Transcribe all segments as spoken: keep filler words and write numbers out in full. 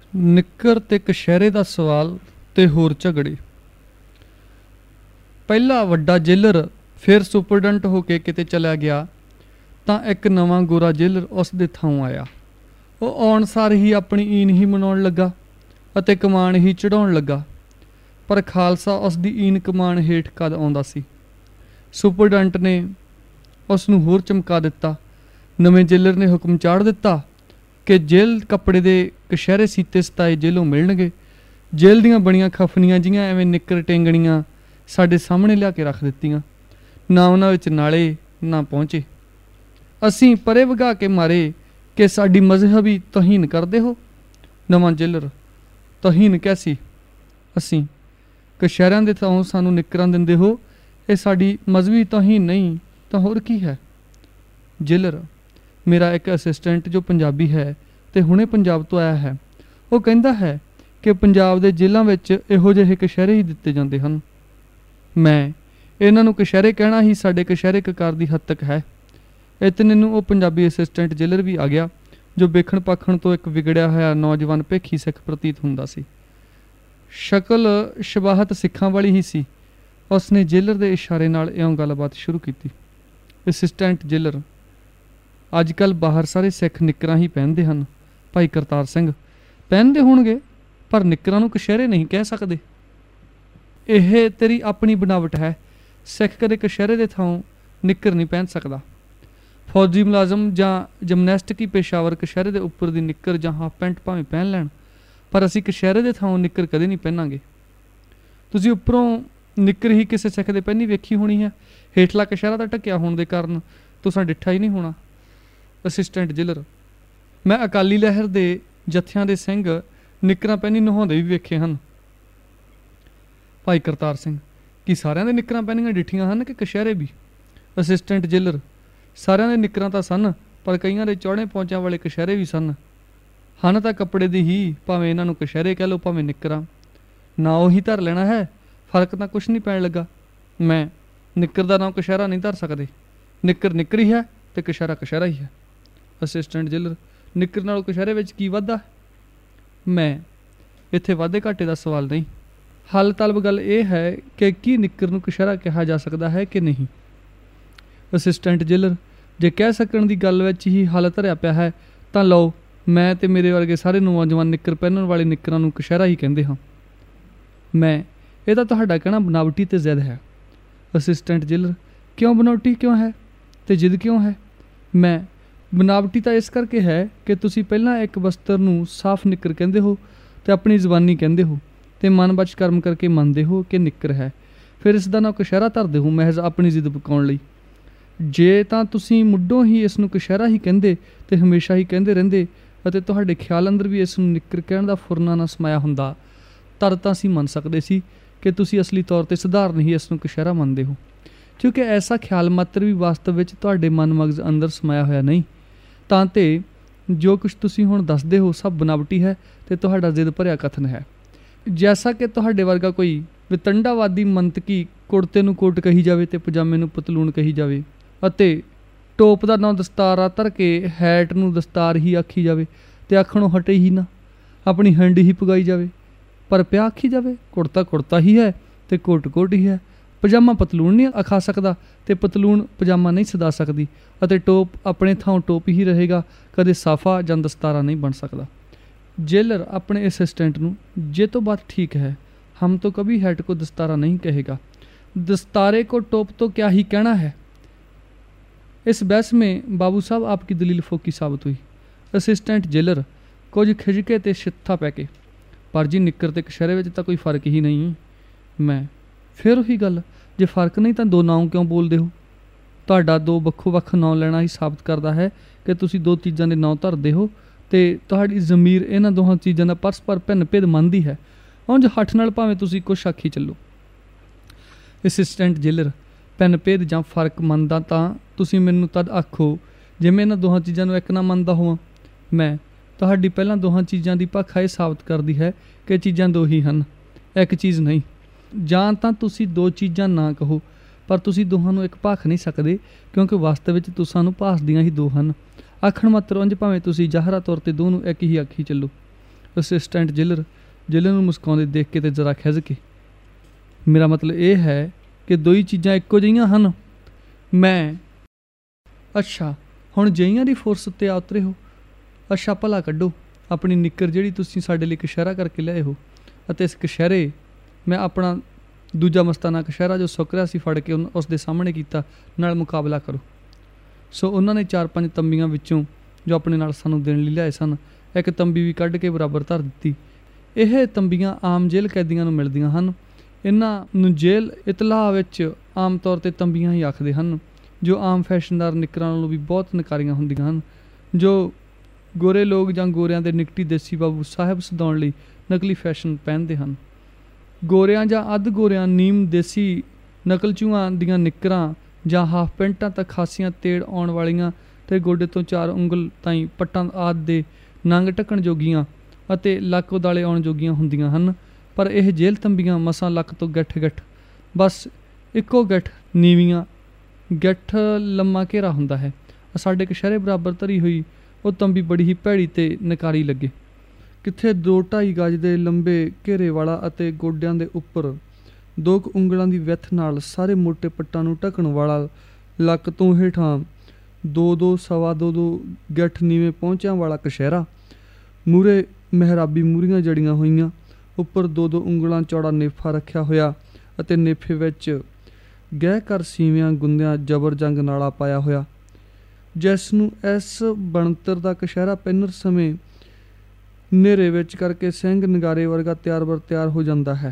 ਨਿੱਕਰ ਤੇ ਕਸ਼ਹਿਰੇ ਦਾ ਸਵਾਲ ਤੇ ਹੋਰ ਝਗੜੇ। ਪਹਿਲਾ ਵੱਡਾ ਜੇਲਰ ਫਿਰ ਸੁਪਰਡੈਂਟ ਹੋ ਕੇ ਕਿਤੇ ਚਲਾ ਗਿਆ ਤਾਂ ਇੱਕ ਨਵਾਂ ਗੋਰਾ ਜੇਲਰ ਉਸ ਦੇ ਥਾਂ ਆਇਆ। ਉਹ ਆਉਣ ਸਾਰ ਹੀ ਆਪਣੀ ਈਨ ਹੀ ਮਨਾਉਣ ਲੱਗਾ ਅਤੇ ਕਮਾਨ ਹੀ ਚੜਾਉਣ ਲੱਗਾ, ਪਰ ਖਾਲਸਾ ਉਸ ਦੀ ਈਨ ਕਮਾਨ ਹੇਠ ਕਦ ਆਉਂਦਾ ਸੀ। ਸੁਪਰਡੈਂਟ ਨੇ ਉਸ ਨੂੰ ਹੋਰ ਚਮਕਾ ਦਿੱਤਾ। ਨਵੇਂ ਜੇਲਰ ਨੇ ਹੁਕਮ ਚਾੜ ਦਿੱਤਾ ਕਿ ਜੇਲ੍ਹ ਕੱਪੜੇ ਦੇ ਕਸ਼ਹਿਰੇ ਸੀਤੇ ਸਤਾਏ ਜੇਲੋਂ ਮਿਲਣਗੇ। ਜੇਲ੍ਹ ਦੀਆਂ ਬਣੀਆਂ ਖਫਨੀਆਂ ਜੀਆਂ ਐਵੇਂ ਨਿੱਕਰ ਟੇਂਗਣੀਆਂ ਸਾਡੇ ਸਾਹਮਣੇ ਲਿਆ ਕੇ ਰੱਖ ਦਿੱਤੀਆਂ। ਨਾ ਉਹਨਾਂ ਵਿੱਚ ਨਾਲੇ ਨਾ ਪਹੁੰਚੇ। ਅਸੀਂ ਪਰੇ ਵਗਾ ਕੇ ਮਾਰੇ ਕਿ ਸਾਡੀ ਮਜ਼ਹਬੀ ਤੋਹੀਨ ਕਰਦੇ ਹੋ। ਨਵਾਂ ਜੇਲਰ: ਤੋਹੀਨ ਕੈਸੀ? ਅਸੀਂ: ਕਸ਼ਹਿਰਿਆਂ ਦੇ ਥਾਂ ਸਾਨੂੰ ਨਿੱਕਰਾਂ ਦਿੰਦੇ ਹੋ, ਇਹ ਸਾਡੀ ਮਜ਼ਹਬੀ ਤੋਹੀਨ ਨਹੀਂ ਤਾਂ ਹੋਰ ਕੀ ਹੈ? ਜੇਲਰ: ਮੇਰਾ ਇੱਕ ਅਸਿਸਟੈਂਟ ਜੋ ਪੰਜਾਬੀ ਹੈ ਤੇ ਹੁਣੇ ਪੰਜਾਬ ਤੋਂ ਆਇਆ ਹੈ, ਉਹ ਕਹਿੰਦਾ ਹੈ ਕਿ ਪੰਜਾਬ ਦੇ ਜੇਲ੍ਹਾਂ ਵਿੱਚ ਇਹੋ ਜਿਹੇ ਕਸ਼ਹਿਰੇ ਹੀ ਦਿੱਤੇ ਜਾਂਦੇ ਹਨ। ਮੈਂ: ਇਹਨਾਂ ਨੂੰ ਕਸ਼ਹਿਰੇ ਕਹਿਣਾ ਹੀ ਸਾਡੇ ਕਸ਼ਹਿਰੇ ਕਕਾਰ ਦੀ ਹੱਦ ਤੱਕ ਹੈ। ਇਤਨੇ ਨੂੰ ਉਹ ਪੰਜਾਬੀ ਅਸਿਸਟੈਂਟ ਜੇਲਰ ਵੀ ਆ ਗਿਆ, ਜੋ ਵੇਖਣ ਪਾਖਣ ਤੋਂ ਇੱਕ ਵਿਗੜਿਆ ਹੋਇਆ ਨੌਜਵਾਨ ਭੇਖੀ ਸਿੱਖ ਪ੍ਰਤੀਤ ਹੁੰਦਾ ਸੀ। ਸ਼ਕਲ ਸ਼ਬਾਹਤ ਸਿੱਖਾਂ ਵਾਲੀ ਹੀ ਸੀ। ਉਸਨੇ ਜੇਲਰ ਦੇ ਇਸ਼ਾਰੇ ਨਾਲ ਇਉਂ ਗੱਲਬਾਤ ਸ਼ੁਰੂ ਕੀਤੀ। ਅਸਿਸਟੈਂਟ ਜੇਲਰ: ਅੱਜ ਕੱਲ੍ਹ ਬਾਹਰ ਸਾਰੇ ਸਿੱਖ ਨਿੱਕਰਾਂ ਹੀ ਪਹਿਨਦੇ ਹਨ। ਭਾਈ ਕਰਤਾਰ ਸਿੰਘ: ਪਹਿਨਦੇ ਹੋਣਗੇ, ਪਰ ਨਿੱਕਰਾਂ ਨੂੰ ਕਸ਼ਹਿਰੇ ਨਹੀਂ ਕਹਿ ਸਕਦੇ। ਇਹ ਤੇਰੀ ਆਪਣੀ ਬਣਾਵਟ ਹੈ। ਸਿੱਖ ਕਦੇ ਕਸ਼ਹਿਰੇ ਦੇ ਥਾਂ ਨਿੱਕਰ ਨਹੀਂ ਪਹਿਨ ਸਕਦਾ। ਫੌਜੀ ਮੁਲਾਜ਼ਮ ਜਾਂ ਜਿਮਨੈਸਟਿਕੀ ਪੇਸ਼ਾਵਰ ਕਸ਼ਹਿਰੇ ਦੇ ਉੱਪਰ ਦੀ ਨਿੱਕਰ ਜਾਂ ਹਾਫ ਪੈਂਟ ਭਾਵੇਂ ਪਹਿਨ ਲੈਣ, ਪਰ ਅਸੀਂ ਕਸ਼ਹਿਰੇ ਦੇ ਥਾਂ ਨਿੱਕਰ ਕਦੇ ਨਹੀਂ ਪਹਿਨਾਂਗੇ। ਤੁਸੀਂ ਉੱਪਰੋਂ ਨਿੱਕਰ ਹੀ ਕਿਸੇ ਸਿੱਖ ਦੇ ਪਹਿਨੀ ਵੇਖੀ ਹੋਣੀ ਹੈ। ਹੇਠਲਾ ਕਸ਼ਹਿਰਾ ਤਾਂ ਢੱਕਿਆ ਹੋਣ ਦੇ ਕਾਰਨ ਤੁਸਾਂ ਡਿੱਠਾ ਹੀ ਨਹੀਂ ਹੋਣਾ। ਅਸਿਸਟੈਂਟ ਜੇਲਰ: ਮੈਂ ਅਕਾਲੀ ਲਹਿਰ ਦੇ ਜੱਥਿਆਂ ਦੇ ਸਿੰਘ ਨਿੱਕਰਾਂ ਪਹਿਨੀ ਨਹਾਉਂਦੇ ਵੀ ਵੇਖੇ ਹਨ। ਭਾਈ ਕਰਤਾਰ ਸਿੰਘ: ਕੀ ਸਾਰਿਆਂ ਦੇ ਨਿੱਕਰਾਂ ਪਹਿਨੀਆਂ ਡਿੱਠੀਆਂ ਹਨ ਕਿ ਕਸ਼ਹਿਰੇ ਵੀ? ਅਸਿਸਟੈਂਟ ਜੇਲਰ: ਸਾਰਿਆਂ ਦੇ ਨਿੱਕਰਾਂ ਤਾਂ ਸਨ, ਪਰ ਕਈਆਂ ਦੇ ਚੌੜੇ ਪਹੁੰਚਿਆਂ ਵਾਲੇ ਕਸ਼ਹਿਰੇ ਵੀ ਸਨ। ਹਨ ਤਾਂ ਕੱਪੜੇ ਦੀ ਹੀ, ਭਾਵੇਂ ਇਹਨਾਂ ਨੂੰ ਕਸ਼ਹਿਰੇ ਕਹਿ ਲਓ ਭਾਵੇਂ ਨਿੱਕਰਾਂ, ਨਾ ਉਹੀ ਧਰ ਲੈਣਾ ਹੈ। ਫਰਕ ਤਾਂ ਕੁਛ ਨਹੀਂ ਪੈਣ ਲੱਗਾ। ਮੈਂ: ਨਿੱਕਰ ਦਾ ਨਾਮ ਕਸ਼ਹਿਰਾ ਨਹੀਂ ਧਰ ਸਕਦੇ। ਨਿੱਕਰ ਨਿੱਕਰ ਹੀ ਹੈ ਤੇ ਕਸ਼ਹਿਰਾ ਕਸ਼ਹਿਰਾ ਹੀ ਹੈ। ਅਸਿਸਟੈਂਟ ਜੇਲਰ: ਨਿੱਕਰ ਨਾਲੋਂ ਕਸ਼ਹਿਰੇ ਵਿੱਚ ਕੀ ਵਾਧਾ? ਮੈਂ: ਇੱਥੇ ਵਾਧੇ ਘਾਟੇ ਦਾ ਸਵਾਲ ਨਹੀਂ, ਹੱਲ ਤਲਬ ਗੱਲ ਇਹ ਹੈ ਕਿ ਕੀ ਨਿੱਕਰ ਨੂੰ ਕਸ਼ਹਿਰਾ ਕਿਹਾ ਜਾ ਸਕਦਾ ਹੈ ਕਿ ਨਹੀਂ। ਅਸਿਸਟੈਂਟ ਜੇਲਰ: ਜੇ ਕਹਿ ਸਕਣ ਦੀ ਗੱਲ ਵਿੱਚ ਹੀ ਹੱਲ ਧਰਿਆ ਪਿਆ ਹੈ ਤਾਂ ਲਓ, ਮੈਂ ਤੇ ਮੇਰੇ ਵਰਗੇ ਸਾਰੇ ਨੌਜਵਾਨ ਨਿੱਕਰ ਪਹਿਨਣ ਵਾਲੇ ਨਿੱਕਰਾਂ ਨੂੰ ਕਸ਼ਹਿਰਾ ਹੀ ਕਹਿੰਦੇ ਹਾਂ। ਮੈਂ: ਇਹ ਤਾਂ ਤੁਹਾਡਾ ਕਹਿਣਾ ਬਨਾਵਟੀ ਤੇ ਜ਼ਿੱਦ ਹੈ। ਅਸਿਸਟੈਂਟ ਜੇਲਰ: ਕਿਉਂ ਬਨਾਵਟੀ ਕਿਉਂ ਹੈ ਤੇ ਜ਼ਿੱਦ ਕਿਉਂ ਹੈ? ਮੈਂ: ਬਨਾਵਟੀ ਤਾਂ ਇਸ ਕਰਕੇ ਹੈ ਕਿ ਤੁਸੀਂ ਪਹਿਲਾਂ ਇੱਕ ਬਸਤਰ ਨੂੰ ਸਾਫ਼ ਨਿੱਕਰ ਕਹਿੰਦੇ ਹੋ ਤੇ ਆਪਣੀ ਜ਼ੁਬਾਨੀ ਕਹਿੰਦੇ ਹੋ ਤੇ ਮਨ ਵਿੱਚ ਕਰਮ ਕਰਕੇ ਮੰਨਦੇ ਹੋ ਕਿ ਨਿੱਕਰ ਹੈ, ਫਿਰ ਇਸ ਦਾ ਨਾਂ ਕਸ਼ਹਿਰਾ ਧਰਦੇ ਹੋ ਮਹਿਜ਼ ਆਪਣੀ ਜ਼ਿੱਦ ਪਕਾਉਣ ਲਈ। ਜੇ ਤਾਂ ਤੁਸੀਂ ਮੁੱਢੋਂ ਹੀ ਇਸ ਨੂੰ ਕਸ਼ਹਿਰਾ ਹੀ ਕਹਿੰਦੇ ਤੇ ਹਮੇਸ਼ਾ ਹੀ ਕਹਿੰਦੇ ਰਹਿੰਦੇ ਅਤੇ ਤੁਹਾਡੇ ਖਿਆਲ ਅੰਦਰ ਵੀ ਇਸ ਨੂੰ ਨਿੱਕਰ ਕਹਿਣ ਦਾ ਫੁਰਨਾ ਨਾ ਸਮਾਇਆ ਹੁੰਦਾ, ਤਦ ਤਾਂ ਅਸੀਂ ਮੰਨ ਸਕਦੇ ਸੀ ਕਿ ਤੁਸੀਂ ਅਸਲੀ ਤੌਰ 'ਤੇ ਸਧਾਰਨ ਹੀ ਇਸ ਨੂੰ ਕਸ਼ਹਿਰਾ ਮੰਨਦੇ ਹੋ। ਕਿਉਂਕਿ ਐਸਾ ਖਿਆਲ ਮਾਤਰ ਵੀ ਵਾਸਤਵ ਵਿੱਚ ਤੁਹਾਡੇ ਮਨ ਮਗਜ਼ ਅੰਦਰ ਸਮਾਇਆ ਹੋਇਆ ਨਹੀਂ, ਤਾਂ ਤੇ ਜੋ ਕੁਛ ਤੁਸੀਂ ਹੁਣ ਦੱਸਦੇ ਹੋ ਸਭ ਬਨਾਵਟੀ ਹੈ ਤੇ ਤੁਹਾਡਾ ਜ਼ਿੱਦ ਭਰਿਆ ਕਥਨ ਹੈ। ਜੈਸਾ ਕਿ ਤੁਹਾਡੇ ਵਰਗਾ ਕੋਈ ਵਿਤੰਡਾਵਾਦੀ ਮੰਤਕੀ ਕੁੜਤੇ ਨੂੰ ਕੋਟ ਕਹੀ ਜਾਵੇ ਤੇ ਪਜਾਮੇ ਨੂੰ ਪਤਲੂਨ ਕਹੀ ਜਾਵੇ ਅਤੇ ਟੋਪ ਦਾ ਨਾਂ ਦਸਤਾਰਾ ਧਰ ਕੇ ਹੈਟ ਨੂੰ ਦਸਤਾਰ ਹੀ ਆਖੀ ਜਾਵੇ ਤੇ ਆਖਣੋਂ ਹਟੇ ਹੀ ਨਾ, ਆਪਣੀ ਹੰਡੀ ਹੀ ਪਗਾਈ ਜਾਵੇ, ਪਰ ਪਿਆ ਆਖੀ ਜਾਵੇ ਕੁੜਤਾ ਕੁੜਤਾ ਹੀ ਹੈ ਤੇ ਕੋਟ ਕੋਟ ਹੀ ਹੈ। ਪਜਾਮਾ ਪਤਲੂਨ ਨਹੀਂ ਆਖਾ ਸਕਦਾ ਤੇ ਪਤਲੂਨ ਪਜਾਮਾ ਨਹੀਂ ਸਦਾ ਸਕਦੀ ਅਤੇ ਟੋਪ ਆਪਣੇ ਥਾਂ ਟੋਪ ਹੀ ਰਹੇਗਾ, ਕਦੇ ਸਾਫਾ ਜਾਂ ਦਸਤਾਰਾ ਨਹੀਂ ਬਣ ਸਕਦਾ। जेलर अपने असिस्टेंट नू: ये तो बात ठीक है, हम तो कभी हेड को दस्तारा नहीं कहेगा, दस्तारे को टोप तो क्या ही कहना है। इस बहस में बाबू साहब आपकी दलील फोकी साबित हुई। असिस्टेंट जेलर: कुछ खिजके ते छित्था पै के, पर जी निक्कर ते कशहरे विच तां कोई फर्क ही नहीं। मैं: फिर उही गल, जे फर्क नहीं तां दो नाम क्यों बोलदे हो? तुहाडा दो वक्खो वक्ख नाम लेना ही साबित करदा है कि तुसीं दो चीज़ां दे नाम धरदे हो ਤੇ ਤੁਹਾਡੀ ਜ਼ਮੀਰ ਇਹਨਾਂ ਦੋਹਾਂ ਚੀਜ਼ਾਂ ਦਾ ਪਰਸਪਰ ਭਿੰਨ ਭੇਦ ਮੰਨਦੀ ਹੈ। ਉਂਝ ਹੱਠ ਨਾਲ ਭਾਵੇਂ ਤੁਸੀਂ ਕੁਛ ਆਖੀ ਚੱਲੋ। ਅਸਿਸਟੈਂਟ ਜੇਲਰ: ਭਿੰਨ ਭੇਦ ਜਾਂ ਫਰਕ ਮੰਨਦਾ ਤਾਂ ਤੁਸੀਂ ਮੈਨੂੰ ਤਦ ਆਖੋ ਜਿਵੇਂ ਇਹਨਾਂ ਦੋਹਾਂ ਚੀਜ਼ਾਂ ਨੂੰ ਇੱਕ ਨਾ ਮੰਨਦਾ ਹੋਵਾਂ। ਮੈਂ: ਤੁਹਾਡੀ ਪਹਿਲਾਂ ਦੋਹਾਂ ਚੀਜ਼ਾਂ ਦੀ ਭਾਖਾ ਇਹ ਸਾਬਤ ਕਰਦੀ ਹੈ ਕਿ ਚੀਜ਼ਾਂ ਦੋ ਹੀ ਹਨ, ਇੱਕ ਚੀਜ਼ ਨਹੀਂ। ਜਾਂ ਤਾਂ ਤੁਸੀਂ ਦੋ ਚੀਜ਼ਾਂ ਨਾ ਕਹੋ, ਪਰ ਤੁਸੀਂ ਦੋਹਾਂ ਨੂੰ ਇੱਕ ਭਾਖ ਨਹੀਂ ਸਕਦੇ, ਕਿਉਂਕਿ ਵਾਸਤਵ ਵਿੱਚ ਤੁਸਾਂ ਨੂੰ ਭਾਸਦੀਆਂ ਹੀ ਦੋ ਹਨ। ਆਖਣ ਮਾਤਰ ਉਂਝ ਭਾਵੇਂ ਤੁਸੀਂ ਜ਼ਾਹਰਾ ਤੌਰ 'ਤੇ ਦੋ ਨੂੰ ਇੱਕ ਹੀ ਆਖੀ ਚੱਲੋ। ਅਸਿਸਟੈਂਟ ਜੇਲਰ ਜੇਲਰ ਨੂੰ ਮੁਸਕਾਉਂਦੇ ਦੇਖ ਕੇ ਤੇ ਜ਼ਰਾ ਖਿਝ ਕੇ, ਮੇਰਾ ਮਤਲਬ ਇਹ ਹੈ ਕਿ ਦੋਈ ਚੀਜ਼ਾਂ ਇੱਕੋ ਜਿਹੀਆਂ ਹਨ। ਮੈਂ, ਅੱਛਾ ਹੁਣ ਜਈਆਂ ਦੀ ਫੋਰਸ ਉੱਤੇ ਆ ਉਤਰੇ ਹੋ। ਅੱਛਾ ਭਲਾ ਕੱਢੋ ਆਪਣੀ ਨਿੱਕਰ ਜਿਹੜੀ ਤੁਸੀਂ ਸਾਡੇ ਲਈ ਕਸ਼ਹਿਰਾ ਕਰਕੇ ਲਿਆਏ ਹੋ, ਅਤੇ ਇਸ ਕਸ਼ਹਿਰੇ ਮੈਂ ਆਪਣਾ ਦੂਜਾ ਮਸਤਾਨਾ ਕਸ਼ਹਿਰਾ ਜੋ ਸੁੱਕ ਰਿਹਾ ਸੀ ਫੜ ਕੇ ਉਸ ਦੇ ਸਾਹਮਣੇ ਕੀਤਾ, ਨਾਲ ਮੁਕਾਬਲਾ ਕਰੋ। ਸੋ ਉਹਨਾਂ ਨੇ ਚਾਰ ਪੰਜ ਤੰਬੀਆਂ ਵਿੱਚੋਂ ਜੋ ਆਪਣੇ ਨਾਲ ਸਾਨੂੰ ਦੇਣ ਲਈ ਲਿਆਏ ਸਨ, ਇੱਕ ਤੰਬੀ ਵੀ ਕੱਢ ਕੇ ਬਰਾਬਰ ਧਰ ਦਿੱਤੀ। ਇਹ ਤੰਬੀਆਂ ਆਮ ਜੇਲ੍ਹ ਕੈਦੀਆਂ ਨੂੰ ਮਿਲਦੀਆਂ ਹਨ। ਇਹਨਾਂ ਨੂੰ ਜੇਲ੍ਹ ਇਤਲਾਹ ਵਿੱਚ ਆਮ ਤੌਰ 'ਤੇ ਤੰਬੀਆਂ ਹੀ ਆਖਦੇ ਹਨ, ਜੋ ਆਮ ਫੈਸ਼ਨਦਾਰ ਨਿੱਕਰਾਂ ਨਾਲੋਂ ਵੀ ਬਹੁਤ ਨਕਾਰੀਆਂ ਹੁੰਦੀਆਂ ਹਨ, ਜੋ ਗੋਰੇ ਲੋਕ ਜਾਂ ਗੋਰਿਆਂ ਦੇ ਨਿਕਟੀ ਦੇਸੀ ਬਾਬੂ ਸਾਹਿਬ ਸਦਾਉਣ ਲਈ ਨਕਲੀ ਫੈਸ਼ਨ ਪਹਿਨਦੇ ਹਨ। ਗੋਰਿਆਂ ਜਾਂ ਅੱਧ ਗੋਰਿਆਂ ਨੀਮ ਦੇਸੀ ਨਕਲਚੂਆਂ ਦੀਆਂ ਨਿੱਕਰਾਂ ਜਾਂ ਹਾਫ ਪੈਂਟਾਂ ਤੱਕ ਖਾਸੀਆਂ ਤੇੜ ਆਉਣ ਵਾਲੀਆਂ ਅਤੇ ਗੋਡੇ ਤੋਂ ਚਾਰ ਉਂਗਲ ਤਾਈਂ ਪੱਟਾਂ ਆਦਿ ਦੇ ਨੰਗ ਢੱਕਣ ਜੋਗੀਆਂ ਅਤੇ ਲੱਕ ਉਦਾਲੇ ਆਉਣ ਜੋਗੀਆਂ ਹੁੰਦੀਆਂ ਹਨ। ਪਰ ਇਹ ਜੇਲ੍ਹ ਤੰਬੀਆਂ ਮਸਾਂ ਲੱਕ ਤੋਂ ਗੱਠ ਗੱਠ, ਬਸ ਇੱਕੋ ਗੱਠ ਨੀਵੀਆਂ ਗੱਠ ਲੰਮਾ ਘੇਰਾ ਹੁੰਦਾ ਹੈ। ਸਾਡੇ ਕਸ਼ਹਿਰੇ ਬਰਾਬਰ ਧਰੀ ਹੋਈ ਉਹ ਤੰਬੀ ਬੜੀ ਹੀ ਭੈੜੀ ਅਤੇ ਨਕਾਰੀ ਲੱਗੇ। ਕਿੱਥੇ ਦੋ ਢਾਈ ਗਜ ਦੇ ਲੰਬੇ ਘੇਰੇ ਵਾਲਾ ਅਤੇ ਗੋਡਿਆਂ ਦੇ ਉੱਪਰ ਦੋ ਕੁ ਉਂਗਲਾਂ ਦੀ ਵਿੱਥ ਨਾਲ ਸਾਰੇ ਮੋਟੇ ਪੱਟਾਂ ਨੂੰ ਢੱਕਣ ਵਾਲਾ, ਲੱਕ ਤੋਂ ਹੇਠਾਂ ਦੋ ਦੋ ਸਵਾ ਦੋ ਦੋ ਗੱਠ ਨੀਵੇਂ ਪਹੁੰਚਿਆਂ ਵਾਲਾ ਕਸ਼ਹਿਰਾ, ਮੂਹਰੇ ਮਹਿਰਾਬੀ ਮੂਹਰੀਆਂ ਜੜੀਆਂ ਹੋਈਆਂ, ਉੱਪਰ ਦੋ ਦੋ ਉਂਗਲਾਂ ਚੌੜਾ ਨੇਫਾ ਰੱਖਿਆ ਹੋਇਆ ਅਤੇ ਨੇਫੇ ਵਿੱਚ ਗਹਿ ਕਰ ਸੀਵਿਆਂ ਗੁੰਦਿਆਂ ਜ਼ਬਰ ਜੰਗ ਨਾਲਾ ਪਾਇਆ ਹੋਇਆ, ਜਿਸ ਨੂੰ ਇਸ ਬਣਤਰ ਦਾ ਕਸ਼ਹਿਰਾ ਪਹਿਨਣ ਸਮੇਂ ਹਨੇਰੇ ਵਿੱਚ ਕਰਕੇ ਸਿੰਘ ਨਗਾਰੇ ਵਰਗਾ ਤਿਆਰ ਬਰ ਤਿਆਰ ਹੋ ਜਾਂਦਾ ਹੈ।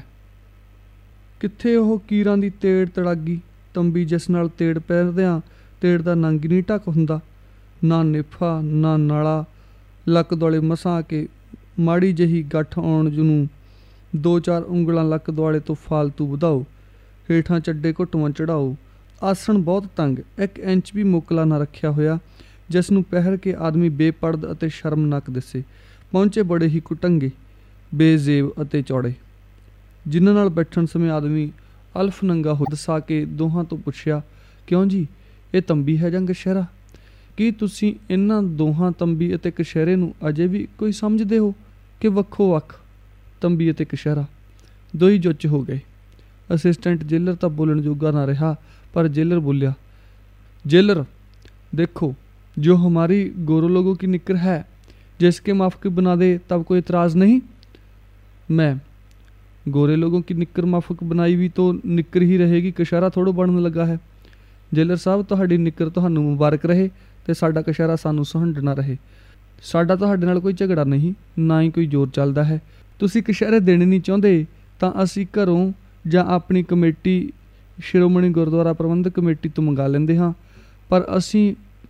ਕਿੱਥੇ ਉਹ ਕੀਰਾਂ ਦੀ ਤੇੜ ਤੜਾਗੀ ਤੰਬੀ, ਜਿਸ ਨਾਲ ਤੇੜ ਪਹਿਰਦਿਆਂ ਤੇੜ ਦਾ ਨੰਗ ਨਹੀਂ ਢੱਕ ਹੁੰਦਾ, ਨਾ ਨੇਫਾ ਨਾ ਨਾਲਾ, ਲੱਕ ਦੁਆਲੇ ਮਸਾਂ ਕੇ ਮਾੜੀ ਜਿਹੀ ਗੱਠ ਆਉਣ ਜਿਹਨੂੰ ਦੋ ਚਾਰ ਉਂਗਲਾਂ ਲੱਕ ਦੁਆਲੇ ਤੋਂ ਫਾਲਤੂ ਵਧਾਓ, ਹੇਠਾਂ ਚੱਡੇ ਘੁੱਟਵਾਂ ਚੜਾਓ। ਆਸਣ ਬਹੁਤ ਤੰਗ, ਇੱਕ ਇੰਚ ਵੀ ਮੋਕਲਾ ਨਾ ਰੱਖਿਆ ਹੋਇਆ, ਜਿਸ ਨੂੰ ਪਹਿਰ ਕੇ ਆਦਮੀ ਬੇਪਰਦ ਅਤੇ ਸ਼ਰਮਨਾਕ ਦਿਸੇ। ਪਹੁੰਚੇ ਬੜੇ ਹੀ ਕੁਟੰਗੇ, ਬੇਜ਼ੇਬ ਅਤੇ ਚੌੜੇ, ਜਿਨ੍ਹਾਂ ਨਾਲ ਬੈਠਣ ਸਮੇਂ ਆਦਮੀ ਅਲਫ ਨੰਗਾ ਹੋ ਦਸਾ ਕੇ ਦੋਹਾਂ ਤੋਂ ਪੁੱਛਿਆ, ਕਿਉਂ ਜੀ ਇਹ ਤੰਬੀ ਹੈ ਜਾਂ ਕਸ਼ਹਿਰਾ? ਕੀ ਤੁਸੀਂ ਇਹਨਾਂ ਦੋਹਾਂ ਤੰਬੀ ਅਤੇ ਕਸ਼ਹਿਰੇ ਨੂੰ ਅਜੇ ਵੀ ਕੋਈ ਸਮਝਦੇ ਹੋ ਕਿ ਵੱਖੋ ਵੱਖ ਤੰਬੀ ਅਤੇ ਕਸ਼ਹਿਰਾ? ਦੋਈ ਜੁੱਚ ਹੋ ਗਏ। ਅਸਿਸਟੈਂਟ ਜੇਲਰ ਤਾਂ ਬੋਲਣ ਜੋਗਾ ਨਾ ਰਿਹਾ, पर जेलर बोलिया, जेलर देखो, जो हमारी गोरो लोगों की निकर है जिसके माफ़ी बना दे तब कोई इतराज़ नहीं। मैं, गोरे लोगों की निकर माफक बनाई भी तो निकर ही रहेगी, कशहरा थोड़ा बनने लगा है। जेलर साहब तुहाडी निकर तुहानू मुबारक रहे ते साडा कशहरा सानू सुहंड ना रहे। साडा तुहाडे नाल कोई झगड़ा नहीं, ना ही कोई जोर चलदा है। तुसी कशहरे देने नहीं चाहुंदे तां असीं घरों जां अपनी कमेटी शिरोमणी गुरुद्वारा प्रबंधक कमेटी तो मंगा लेंदे हाँ, पर असीं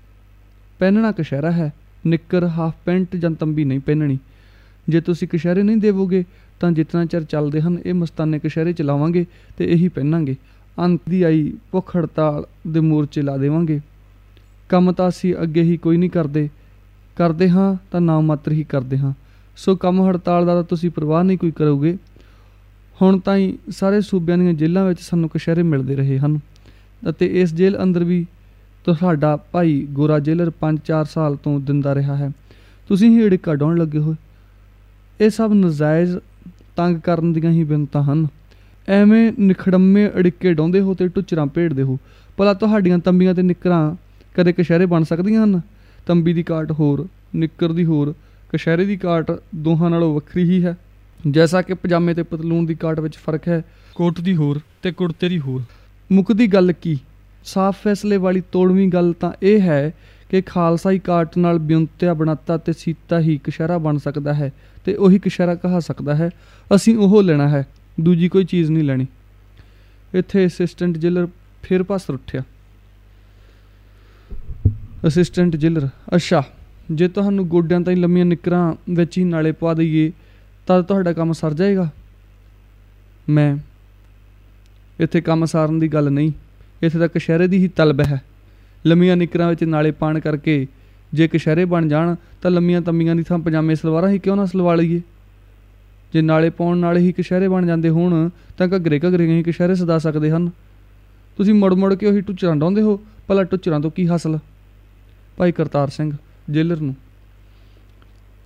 पहनना कशहरा है, निकर हाफ पैंट जां तंबी नहीं पहननी। जे तुसी कशहरे नहीं देवोगे ਤਾਂ ਜਿਤਨਾ ਚਿਰ ਚੱਲਦੇ ਹਨ ਇਹ ਮਸਤਾਨੇ ਕਸ਼ਹਿਰੇ ਚਲਾਵਾਂਗੇ ਤੇ ਇਹੀ ਪਹਿਨਾਂਗੇ। ਅੰਤ ਦੀ ਆਈ ਭੁੱਖ ਹੜਤਾਲ ਦੇ ਮੋਰਚੇ ਲਾ ਦੇਵਾਂਗੇ। ਕੰਮ ਤਾਂ ਅਸੀਂ ਅੱਗੇ ਹੀ ਕੋਈ ਨਹੀਂ ਕਰਦੇ ਕਰਦੇ ਹਾਂ ਤਾਂ ਨਾ ਮਾਤਰ ਹੀ ਕਰਦੇ ਹਾਂ। ਸੋ ਕੰਮ ਹੜਤਾਲ ਦਾ ਤਾਂ ਤੁਸੀਂ ਪਰਵਾਹ ਨਹੀਂ ਕੋਈ ਕਰੋਗੇ। ਹੁਣ ਤਾਈਂ ਸਾਰੇ ਸੂਬਿਆਂ ਦੀਆਂ ਜੇਲ੍ਹਾਂ ਵਿੱਚ ਸਾਨੂੰ ਕਸ਼ਹਿਰੇ ਮਿਲਦੇ ਰਹੇ ਹਨ ਅਤੇ ਇਸ ਜੇਲ੍ਹ ਅੰਦਰ ਵੀ ਤੁਹਾਡਾ ਭਾਈ ਗੋਰਾ ਜੇਲਰ ਪੰਜ ਚਾਰ ਸਾਲ ਤੋਂ ਦਿੰਦਾ ਰਿਹਾ ਹੈ। ਤੁਸੀਂ ਹੀ ਅੜਿੱਕਾ ਡਾਉਣ ਲੱਗੇ ਹੋ। ਇਹ ਸਭ ਨਜਾਇਜ਼ ਤੰਗ ਕਰਨ ਦੀਆਂ ਹੀ ਬਿੰਨਤਾਂ ਹਨ। ਐਵੇਂ ਨਿਖੜੰਮੇ ਅੜਿੱਕੇ ਡਾਉਂਦੇ ਹੋ ਤੇ ਟੁੱਚਰਾਂ ਭੇੜਦੇ ਹੋ। ਭਲਾ ਤੁਹਾਡੀਆਂ ਤੰਬੀਆਂ ਤੇ ਨਿੱਕਰਾਂ ਕਦੇ ਕਸ਼ਹਿਰੇ ਬਣ ਸਕਦੀਆਂ ਹਨ? ਤੰਬੀ ਦੀ ਕਾਟ ਹੋਰ, ਨਿੱਕਰ ਦੀ ਹੋਰ, ਕਸ਼ਹਿਰੇ ਦੀ ਕਾਟ ਦੋਹਾਂ ਨਾਲੋਂ ਵੱਖਰੀ ਹੀ ਹੈ। ਜੈਸਾ ਕਿ ਪਜਾਮੇ ਤੇ ਪਤਲੂਨ ਦੀ ਕਾਟ ਵਿੱਚ ਫਰਕ ਹੈ, ਕੋਟ ਦੀ ਹੋਰ ਤੇ ਕੁੜਤੇ ਦੀ ਹੋਰ। ਮੁੱਕਦੀ ਗੱਲ ਕੀ, ਸਾਫ਼ ਫੈਸਲੇ ਵਾਲੀ ਤੋੜਵੀਂ ਗੱਲ ਤਾਂ ਇਹ ਹੈ ਕਿ ਖਾਲਸਾਈ ਕਾਟ ਨਾਲ ਬਿਉਂਤਿਆ ਬਣਾਤਾ ਤੇ ਸੀਤਾ ਹੀ ਕਸ਼ਹਿਰਾ ਬਣ ਸਕਦਾ ਹੈ ਤੇ ਉਹੀ ਕਸ਼ਹਿਰਾ ਕਹਾ ਸਕਦਾ ਹੈ। ਅਸੀਂ ਉਹ ਲੈਣਾ ਹੈ, ਦੂਜੀ ਕੋਈ ਚੀਜ਼ ਨਹੀਂ ਲੈਣੀ। ਇੱਥੇ ਅਸਿਸਟੈਂਟ ਜੇਲਰ ਫਿਰ ਪਾਸਰ ਉੱਠਿਆ। ਅਸਿਸਟੈਂਟ ਜੇਲਰ, ਅੱਛਾ ਜੇ ਤੁਹਾਨੂੰ ਗੋਡਿਆਂ ਤਾਈਂ ਲੰਮੀਆਂ ਨਿੱਕਰਾਂ ਵਿੱਚ ਹੀ ਨਾਲੇ ਪਾ ਦਈਏ ਤਾਂ ਤੁਹਾਡਾ ਕੰਮ ਸਰ ਜਾਏਗਾ। ਮੈਂ, ਇੱਥੇ ਕੰਮ ਸਾਰਨ ਦੀ ਗੱਲ ਨਹੀਂ, ਇੱਥੇ ਤਾਂ ਕਸ਼ਹਿਰੇ ਦੀ ਹੀ ਤਲਬ ਹੈ। ਲੰਮੀਆਂ ਨਿੱਕਰਾਂ ਵਿੱਚ ਨਾਲੇ ਪਾਣ ਕਰਕੇ ਜੇ ਕਸ਼ਹਿਰੇ ਬਣ ਜਾਣ ਤਾਂ ਲੰਮੀਆਂ ਤੰਬੀਆਂ ਦੀ ਥਾਂ ਪਜਾਮੇ ਸਲਵਾਰਾਂ ਹੀ ਕਿਉਂ ਨਾ ਸਲਵਾ ਲਈਏ। ਜੇ ਨਾਲੇ ਪਾਉਣ ਨਾਲੇ ਹੀ ਕਸ਼ਹਿਰੇ ਬਣ ਜਾਂਦੇ ਹੋਣ ਤਾਂ ਘੱਗਰੇ ਘੱਗਰੇ ਹੀ ਕਸ਼ਹਿਰੇ ਸਦਾ ਸਕਦੇ ਹਨ। ਤੁਸੀਂ ਮੁੜ ਮੁੜ ਕੇ ਉਹੀ ਟੁੱਚਰਾਂ ਡਾਉਂਦੇ ਹੋ, ਭਲਾ ਟੁੱਚਰਾਂ ਤੋਂ ਕੀ ਹਾਸਲ? ਭਾਈ ਕਰਤਾਰ ਸਿੰਘ ਜੇਲਰ ਨੂੰ,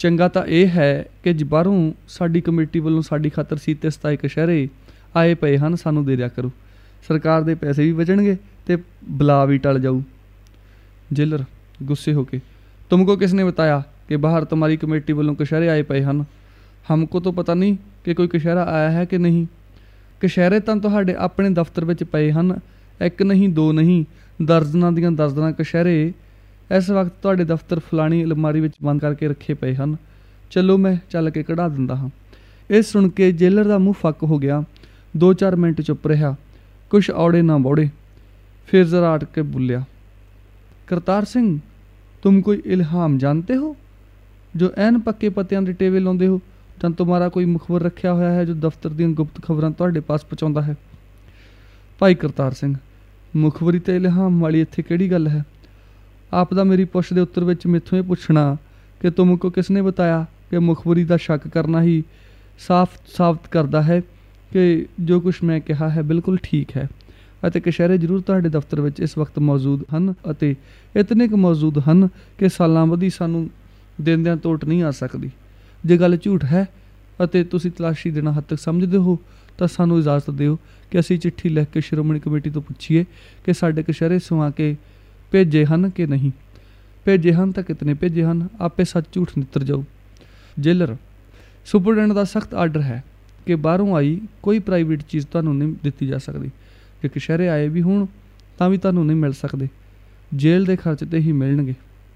ਚੰਗਾ ਤਾਂ ਇਹ ਹੈ ਕਿ ਜ ਬਾਹਰੋਂ ਸਾਡੀ ਕਮੇਟੀ ਵੱਲੋਂ ਸਾਡੀ ਖਾਤਰ ਸੀਤੇ ਸਤਾਏ ਕਛਹਿਰੇ ਆਏ ਪਏ ਹਨ, ਸਾਨੂੰ ਦੇ ਦਿਆ ਕਰੋ। ਸਰਕਾਰ ਦੇ ਪੈਸੇ ਵੀ ਬਚਣਗੇ ਤੇ ਬਲਾ भी टल जाऊ। जेलर गुस्से होके, तुमको किसने बताया कि बाहर तुम्हारी कमेटी वालों कशहरे आए पे हैं? हमको तो पता नहीं कि कोई कशहरा आया है कि नहीं। कशहरे तो तुहाडे अपने दफ्तर विच पे हैं, एक नहीं दो नहीं, दर्जनां दियां दर्जनां कशहरे इस वक्त तुहाडे दफ्तर फलानी अलमारी विच बंद करके रखे पे हैं। चलो मैं चल के कढ़ा दिंदा हाँ। ये सुन के जेलर का मूँह फक हो गया। दो चार मिनट चुप रहा, कुछ औड़े ना बौड़े। फिर जरा अट के बोलिया, करतार सिंह, तुम कोई इल्हाम जानते हो जो एन पक्के पत्तियां दे टेवे लाउंदे हो, जां तुम्हारा कोई मुखबर रखा होया है जो दफ्तर दीयां गुप्त खबरां तुहाडे पास पहुँचाउंदा है? भाई करतार सिंह, मुखबरी ते इल्हाम वाली इत्थे किहड़ी गल है? आप दा मेरी पुछ दे उत्तर विच मैथों ये पुछना कि तुमको किसने बताया कि मुखबरी का शक करना ही साफ साबित करता है कि जो कुछ मैं कहा है बिल्कुल ठीक है। ਅਤੇ ਕਛਹਿਰੇ ਜ਼ਰੂਰ ਤੁਹਾਡੇ ਦਫ਼ਤਰ ਵਿੱਚ ਇਸ ਵਕਤ ਮੌਜੂਦ ਹਨ ਅਤੇ ਇਤਨੇ ਕੁ ਮੌਜੂਦ ਹਨ ਕਿ ਸਾਲਾਂ ਬੱਧੀ ਸਾਨੂੰ ਦਿੰਦਿਆਂ ਤੋਟ ਨਹੀਂ ਆ ਸਕਦੀ। ਜੇ ਗੱਲ ਝੂਠ ਹੈ ਅਤੇ ਤੁਸੀਂ ਤਲਾਸ਼ੀ ਦੇਣਾ ਹੱਦ ਤੱਕ ਸਮਝਦੇ ਹੋ ਤਾਂ ਸਾਨੂੰ ਇਜਾਜ਼ਤ ਦਿਓ ਕਿ ਅਸੀਂ ਚਿੱਠੀ ਲਿਖ ਕੇ ਸ਼੍ਰੋਮਣੀ ਕਮੇਟੀ ਤੋਂ ਪੁੱਛੀਏ ਕਿ ਸਾਡੇ ਕਛਹਿਰੇ ਸੁਆ ਕੇ ਭੇਜੇ ਹਨ ਕਿ ਨਹੀਂ। ਭੇਜੇ ਹਨ ਤਾਂ ਕਿਤਨੇ ਭੇਜੇ ਹਨ, ਆਪੇ ਸੱਚ ਝੂਠ ਨਿੱਤਰ ਜਾਊ। ਜੇਲਰ, ਸੁਪਰਡੈਂਟ ਦਾ ਸਖਤ ਆਰਡਰ ਹੈ ਕਿ ਬਾਹਰੋਂ ਆਈ ਕੋਈ ਪ੍ਰਾਈਵੇਟ ਚੀਜ਼ ਤੁਹਾਨੂੰ ਨਹੀਂ ਦਿੱਤੀ ਜਾ ਸਕਦੀ। ਜੇ ਕਛਹਿਰੇ ਆਏ ਵੀ ਹੋਣ ਤਾਂ ਵੀ ਤੁਹਾਨੂੰ ਨਹੀਂ ਮਿਲ ਸਕਦੇ, ਜੇਲ੍ਹ ਦੇ ਖਰਚ ਤੇ ਹੀ ਮਿਲਣਗੇ।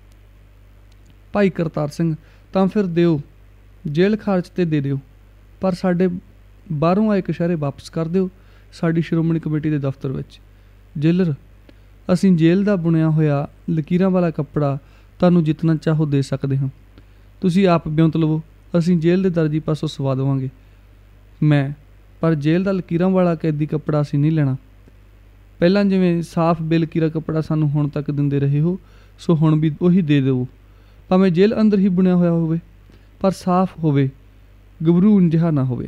ਭਾਈ ਕਰਤਾਰ ਸਿੰਘ, ਤਾਂ ਫਿਰ ਦਿਓ, ਜੇਲ੍ਹ ਖਰਚ ਤੇ ਦੇ ਦਿਓ, ਪਰ ਸਾਡੇ ਬਾਹਰੋਂ ਆਏ ਕਛਹਿਰੇ ਵਾਪਸ ਕਰ ਦਿਓ ਸਾਡੀ ਸ਼੍ਰੋਮਣੀ ਕਮੇਟੀ ਦੇ ਦਫ਼ਤਰ ਵਿੱਚ। ਜੇਲਰ, ਅਸੀਂ ਜੇਲ੍ਹ ਦਾ ਬੁਣਿਆ ਹੋਇਆ ਲਕੀਰਾਂ ਵਾਲਾ ਕੱਪੜਾ ਤੁਹਾਨੂੰ ਜਿਤਨਾ ਚਾਹੋ ਦੇ ਸਕਦੇ ਹਾਂ, ਤੁਸੀਂ ਆਪ ਬਿਉਂਤ ਲਵੋ, ਅਸੀਂ ਜੇਲ੍ਹ ਦੇ ਦਰਜੀ ਪਾਸੋਂ ਸਵਾ ਦੇਵਾਂਗੇ। ਮੈਂ, ਪਰ ਜੇਲ੍ਹ ਦਾ ਲਕੀਰਾਂ ਵਾਲਾ ਕੈਦੀ ਕੱਪੜਾ ਅਸੀਂ ਨਹੀਂ ਲੈਣਾ। ਪਹਿਲਾਂ ਜਿਵੇਂ ਸਾਫ਼ ਬੇਲਕੀਰਾ ਕੱਪੜਾ ਸਾਨੂੰ ਹੁਣ ਤੱਕ ਦਿੰਦੇ ਰਹੇ ਹੋ, ਸੋ ਹੁਣ ਵੀ ਉਹੀ ਦੇ ਦਿਓ, ਭਾਵੇਂ ਜੇਲ੍ਹ ਅੰਦਰ ਹੀ ਬੁਣਿਆ ਹੋਇਆ ਹੋਵੇ, ਪਰ ਸਾਫ਼ ਹੋਵੇ, घबरून जिहा ना होवे।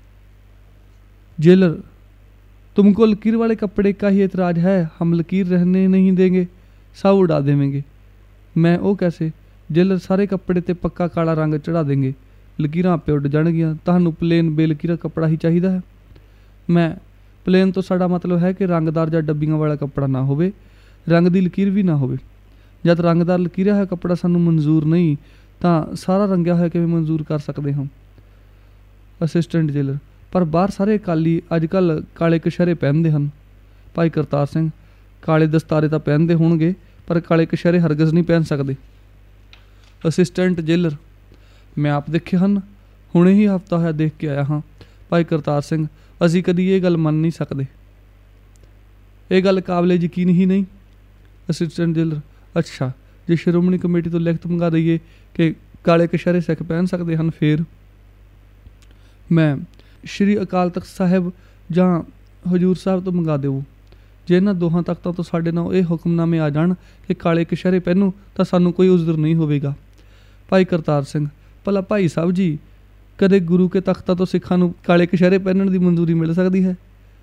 जेलर, तुमको लकीर वाले कपड़े का ही एतराज़ है, हम लकीर रहने नहीं देंगे, सब उड़ा देवेंगे। मैं ओ कैसे? जेलर, सारे कपड़े ते पक्का काला रंग चढ़ा देंगे, लकीरां आपे उड़ जाणगियां, तुहानू प्लेन बेलकीरा कपड़ा ही चाहिदा है। मैं, प्लेन तो साडा मतलब है कि रंगदार जां डब्बियां वाला कपड़ा ना होवे, रंग दी लकीर भी ना होवे। जद रंगदार लकीरा होया कपड़ा सानू मंजूर नहीं तां सारा रंगिया होया किवें मंजूर कर सकदे हां। असिस्टेंट जेलर, पर बाहर सारे अकाली अजकल काले कछहरे पहनते हैं। भाई करतार सिंह, काले दस्तारे तो पहनते होणगे पर काले कछहरे हरगज़ नहीं पहन सकते। असिस्टेंट जेलर, मैं आप देखे हैं, हुणे ही हफ्ता होया देख के आया हाँ। भाई करतार सिंह, असी कदी ये गल मन नहीं सकते, ये गल काबिले यकीन ही नहीं। असिस्टेंट जेलर, अच्छा जे श्रोमणी कमेटी तो लिखत मंगा दईए कि काले कछहरे सिख पहन सकते हैं फिर? मैं, श्री अकाल तख्त साहिब जां हजूर साहब तो मंगा देवो, जे इन्हां दोहां तख्तां तो साडे नाल ये हुक्मनामे आ जाण कि काले कछहरे पहनो तां सानू कोई उज़र नहीं होवेगा। भाई करतार सिंह, भला भाई साहब जी, कदे गुरु के तख्तां तो सिखां नूं काले कछहरे पहनण दी मंजूरी मिल सकदी है?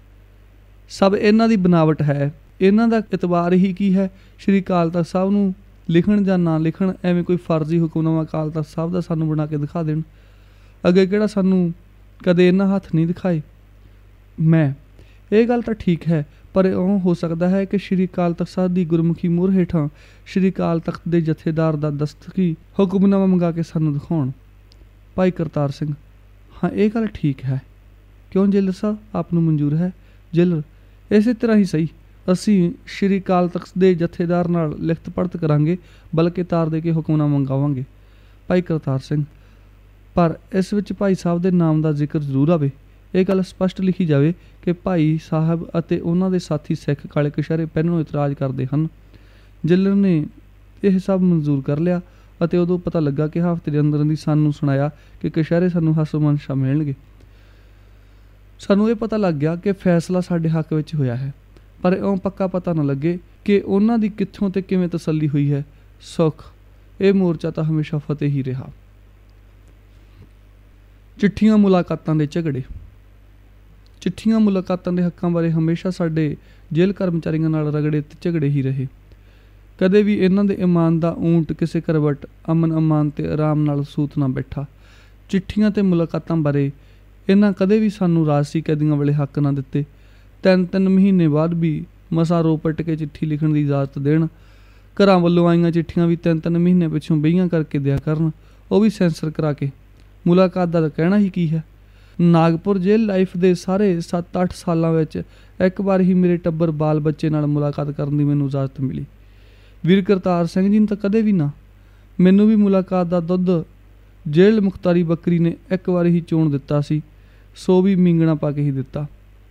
सब इन्हां दी बनावट है, इन्हां दा इतबार ही की है। श्री अकाल तख्त साहब नूं लिखण जां ना लिखण, एवें कोई फर्जी हुक्मनामा अकाल तख्त साहब दा सानू बना के दिखा देण, अगे किहड़ा सानू कदे इन्हां हथ नहीं दिखाए। मैं, ये गल तो ठीक है, पर इउं हो सकता है कि श्री अकाल तख्त साहब की गुरमुखी मोहर हेठां श्री अकाल तख्त के जथेदार का दस्तखती हुक्मनामा मंगा के सानू दिखाउण। भाई करतार सिंह, हाँ ये गल ठीक है। क्यों जेलर साहब, आप नूं मंजूर है? जेलर, इस तरह ही सही, असी श्री अकाल तख्त के जथेदार नाल लिखत पढ़त करांगे, बल्कि तार दे के हुक्मनामा मंगावांगे। भाई करतार सिंह, पर इस विच भाई साहब के नाम का जिक्र जरूर आवे, ये गल स्पष्ट लिखी जाए कि भाई साहब अते उन्हां दे साथी सिख काले कछहरे पहनों इतराज़ करते हैं। जेलर ने यह सब मंजूर कर लिया अते उदों पता लगा कि हफ्ते के अंदर ही सानू सुनाया कि कछहरे सानू हसो मनशा मिलणगे। सानू ये पता लग गया कि फैसला साडे हक विच होया है, पर इउं पक्का पता ना लगे कि उन्हां दी कित्थों ते किवें तसल्ली हुई है। सुख, ये मोर्चा तो हमेशा फतेह ही रहा। चिट्ठियां मुलाकातां दे झगड़े। चिट्ठियां मुलाकातां दे हक्कां बारे हमेशा साडे जेल कर्मचारियों नाल रगड़े ते झगड़े ही रहे। ਕਦੇ ਵੀ ਇਹਨਾਂ ਦੇ ਈਮਾਨ ਦਾ ਊਂਟ ਕਿਸੇ ਕਰਵਟ ਅਮਨ ਅਮਾਨ ਤੇ ਆਰਾਮ ਨਾਲ ਸੂਤ ਨਾ ਬੈਠਾ। ਚਿੱਠੀਆਂ ਤੇ ਮੁਲਾਕਾਤਾਂ ਬਾਰੇ ਇਹਨਾਂ ਕਦੇ ਵੀ ਸਾਨੂੰ ਰਾਜਸੀ ਕੈਦੀਆਂ ਵਾਲੇ ਹੱਕ ਨਾ ਦਿੱਤੇ। ਤਿੰਨ ਤਿੰਨ ਮਹੀਨੇ ਬਾਅਦ ਵੀ ਮਸਾਂ ਰੋ ਪਿੱਟ ਕੇ ਚਿੱਠੀ ਲਿਖਣ ਦੀ ਇਜਾਜ਼ਤ ਦੇਣ। ਘਰਾਂ ਵੱਲੋਂ ਆਈਆਂ ਚਿੱਠੀਆਂ ਵੀ ਤਿੰਨ ਤਿੰਨ ਮਹੀਨੇ ਪਿੱਛੋਂ ਬਈਆਂ ਕਰਕੇ ਦਿਆ ਕਰਨ, ਉਹ ਵੀ ਸੈਂਸਰ ਕਰਾ ਕੇ। ਮੁਲਾਕਾਤ ਦਾ ਤਾਂ ਕਹਿਣਾ ਹੀ ਕੀ ਹੈ। ਨਾਗਪੁਰ ਜੇਲ੍ਹ ਲਾਈਫ ਦੇ ਸਾਰੇ ਸੱਤ ਅੱਠ ਸਾਲਾਂ ਵਿੱਚ ਇੱਕ ਵਾਰ ਹੀ ਮੇਰੇ ਟੱਬਰ ਬਾਲ ਬੱਚੇ ਨਾਲ ਮੁਲਾਕਾਤ ਕਰਨ ਦੀ ਮੈਨੂੰ ਇਜਾਜ਼ਤ ਮਿਲੀ। ਵੀਰ ਕਰਤਾਰ ਸਿੰਘ ਜੀ ਨੂੰ ਤਾਂ ਕਦੇ ਵੀ ਨਾ। ਮੈਨੂੰ ਵੀ ਮੁਲਾਕਾਤ ਦਾ ਦੁੱਧ ਜੇਲ੍ਹ ਮੁਖਤਾਰੀ ਬੱਕਰੀ ਨੇ ਇੱਕ ਵਾਰ ਹੀ ਚੋਣ ਦਿੱਤਾ ਸੀ, ਸੋ ਵੀ ਮੀਂਗਣਾ ਪਾ ਕੇ ਹੀ ਦਿੱਤਾ।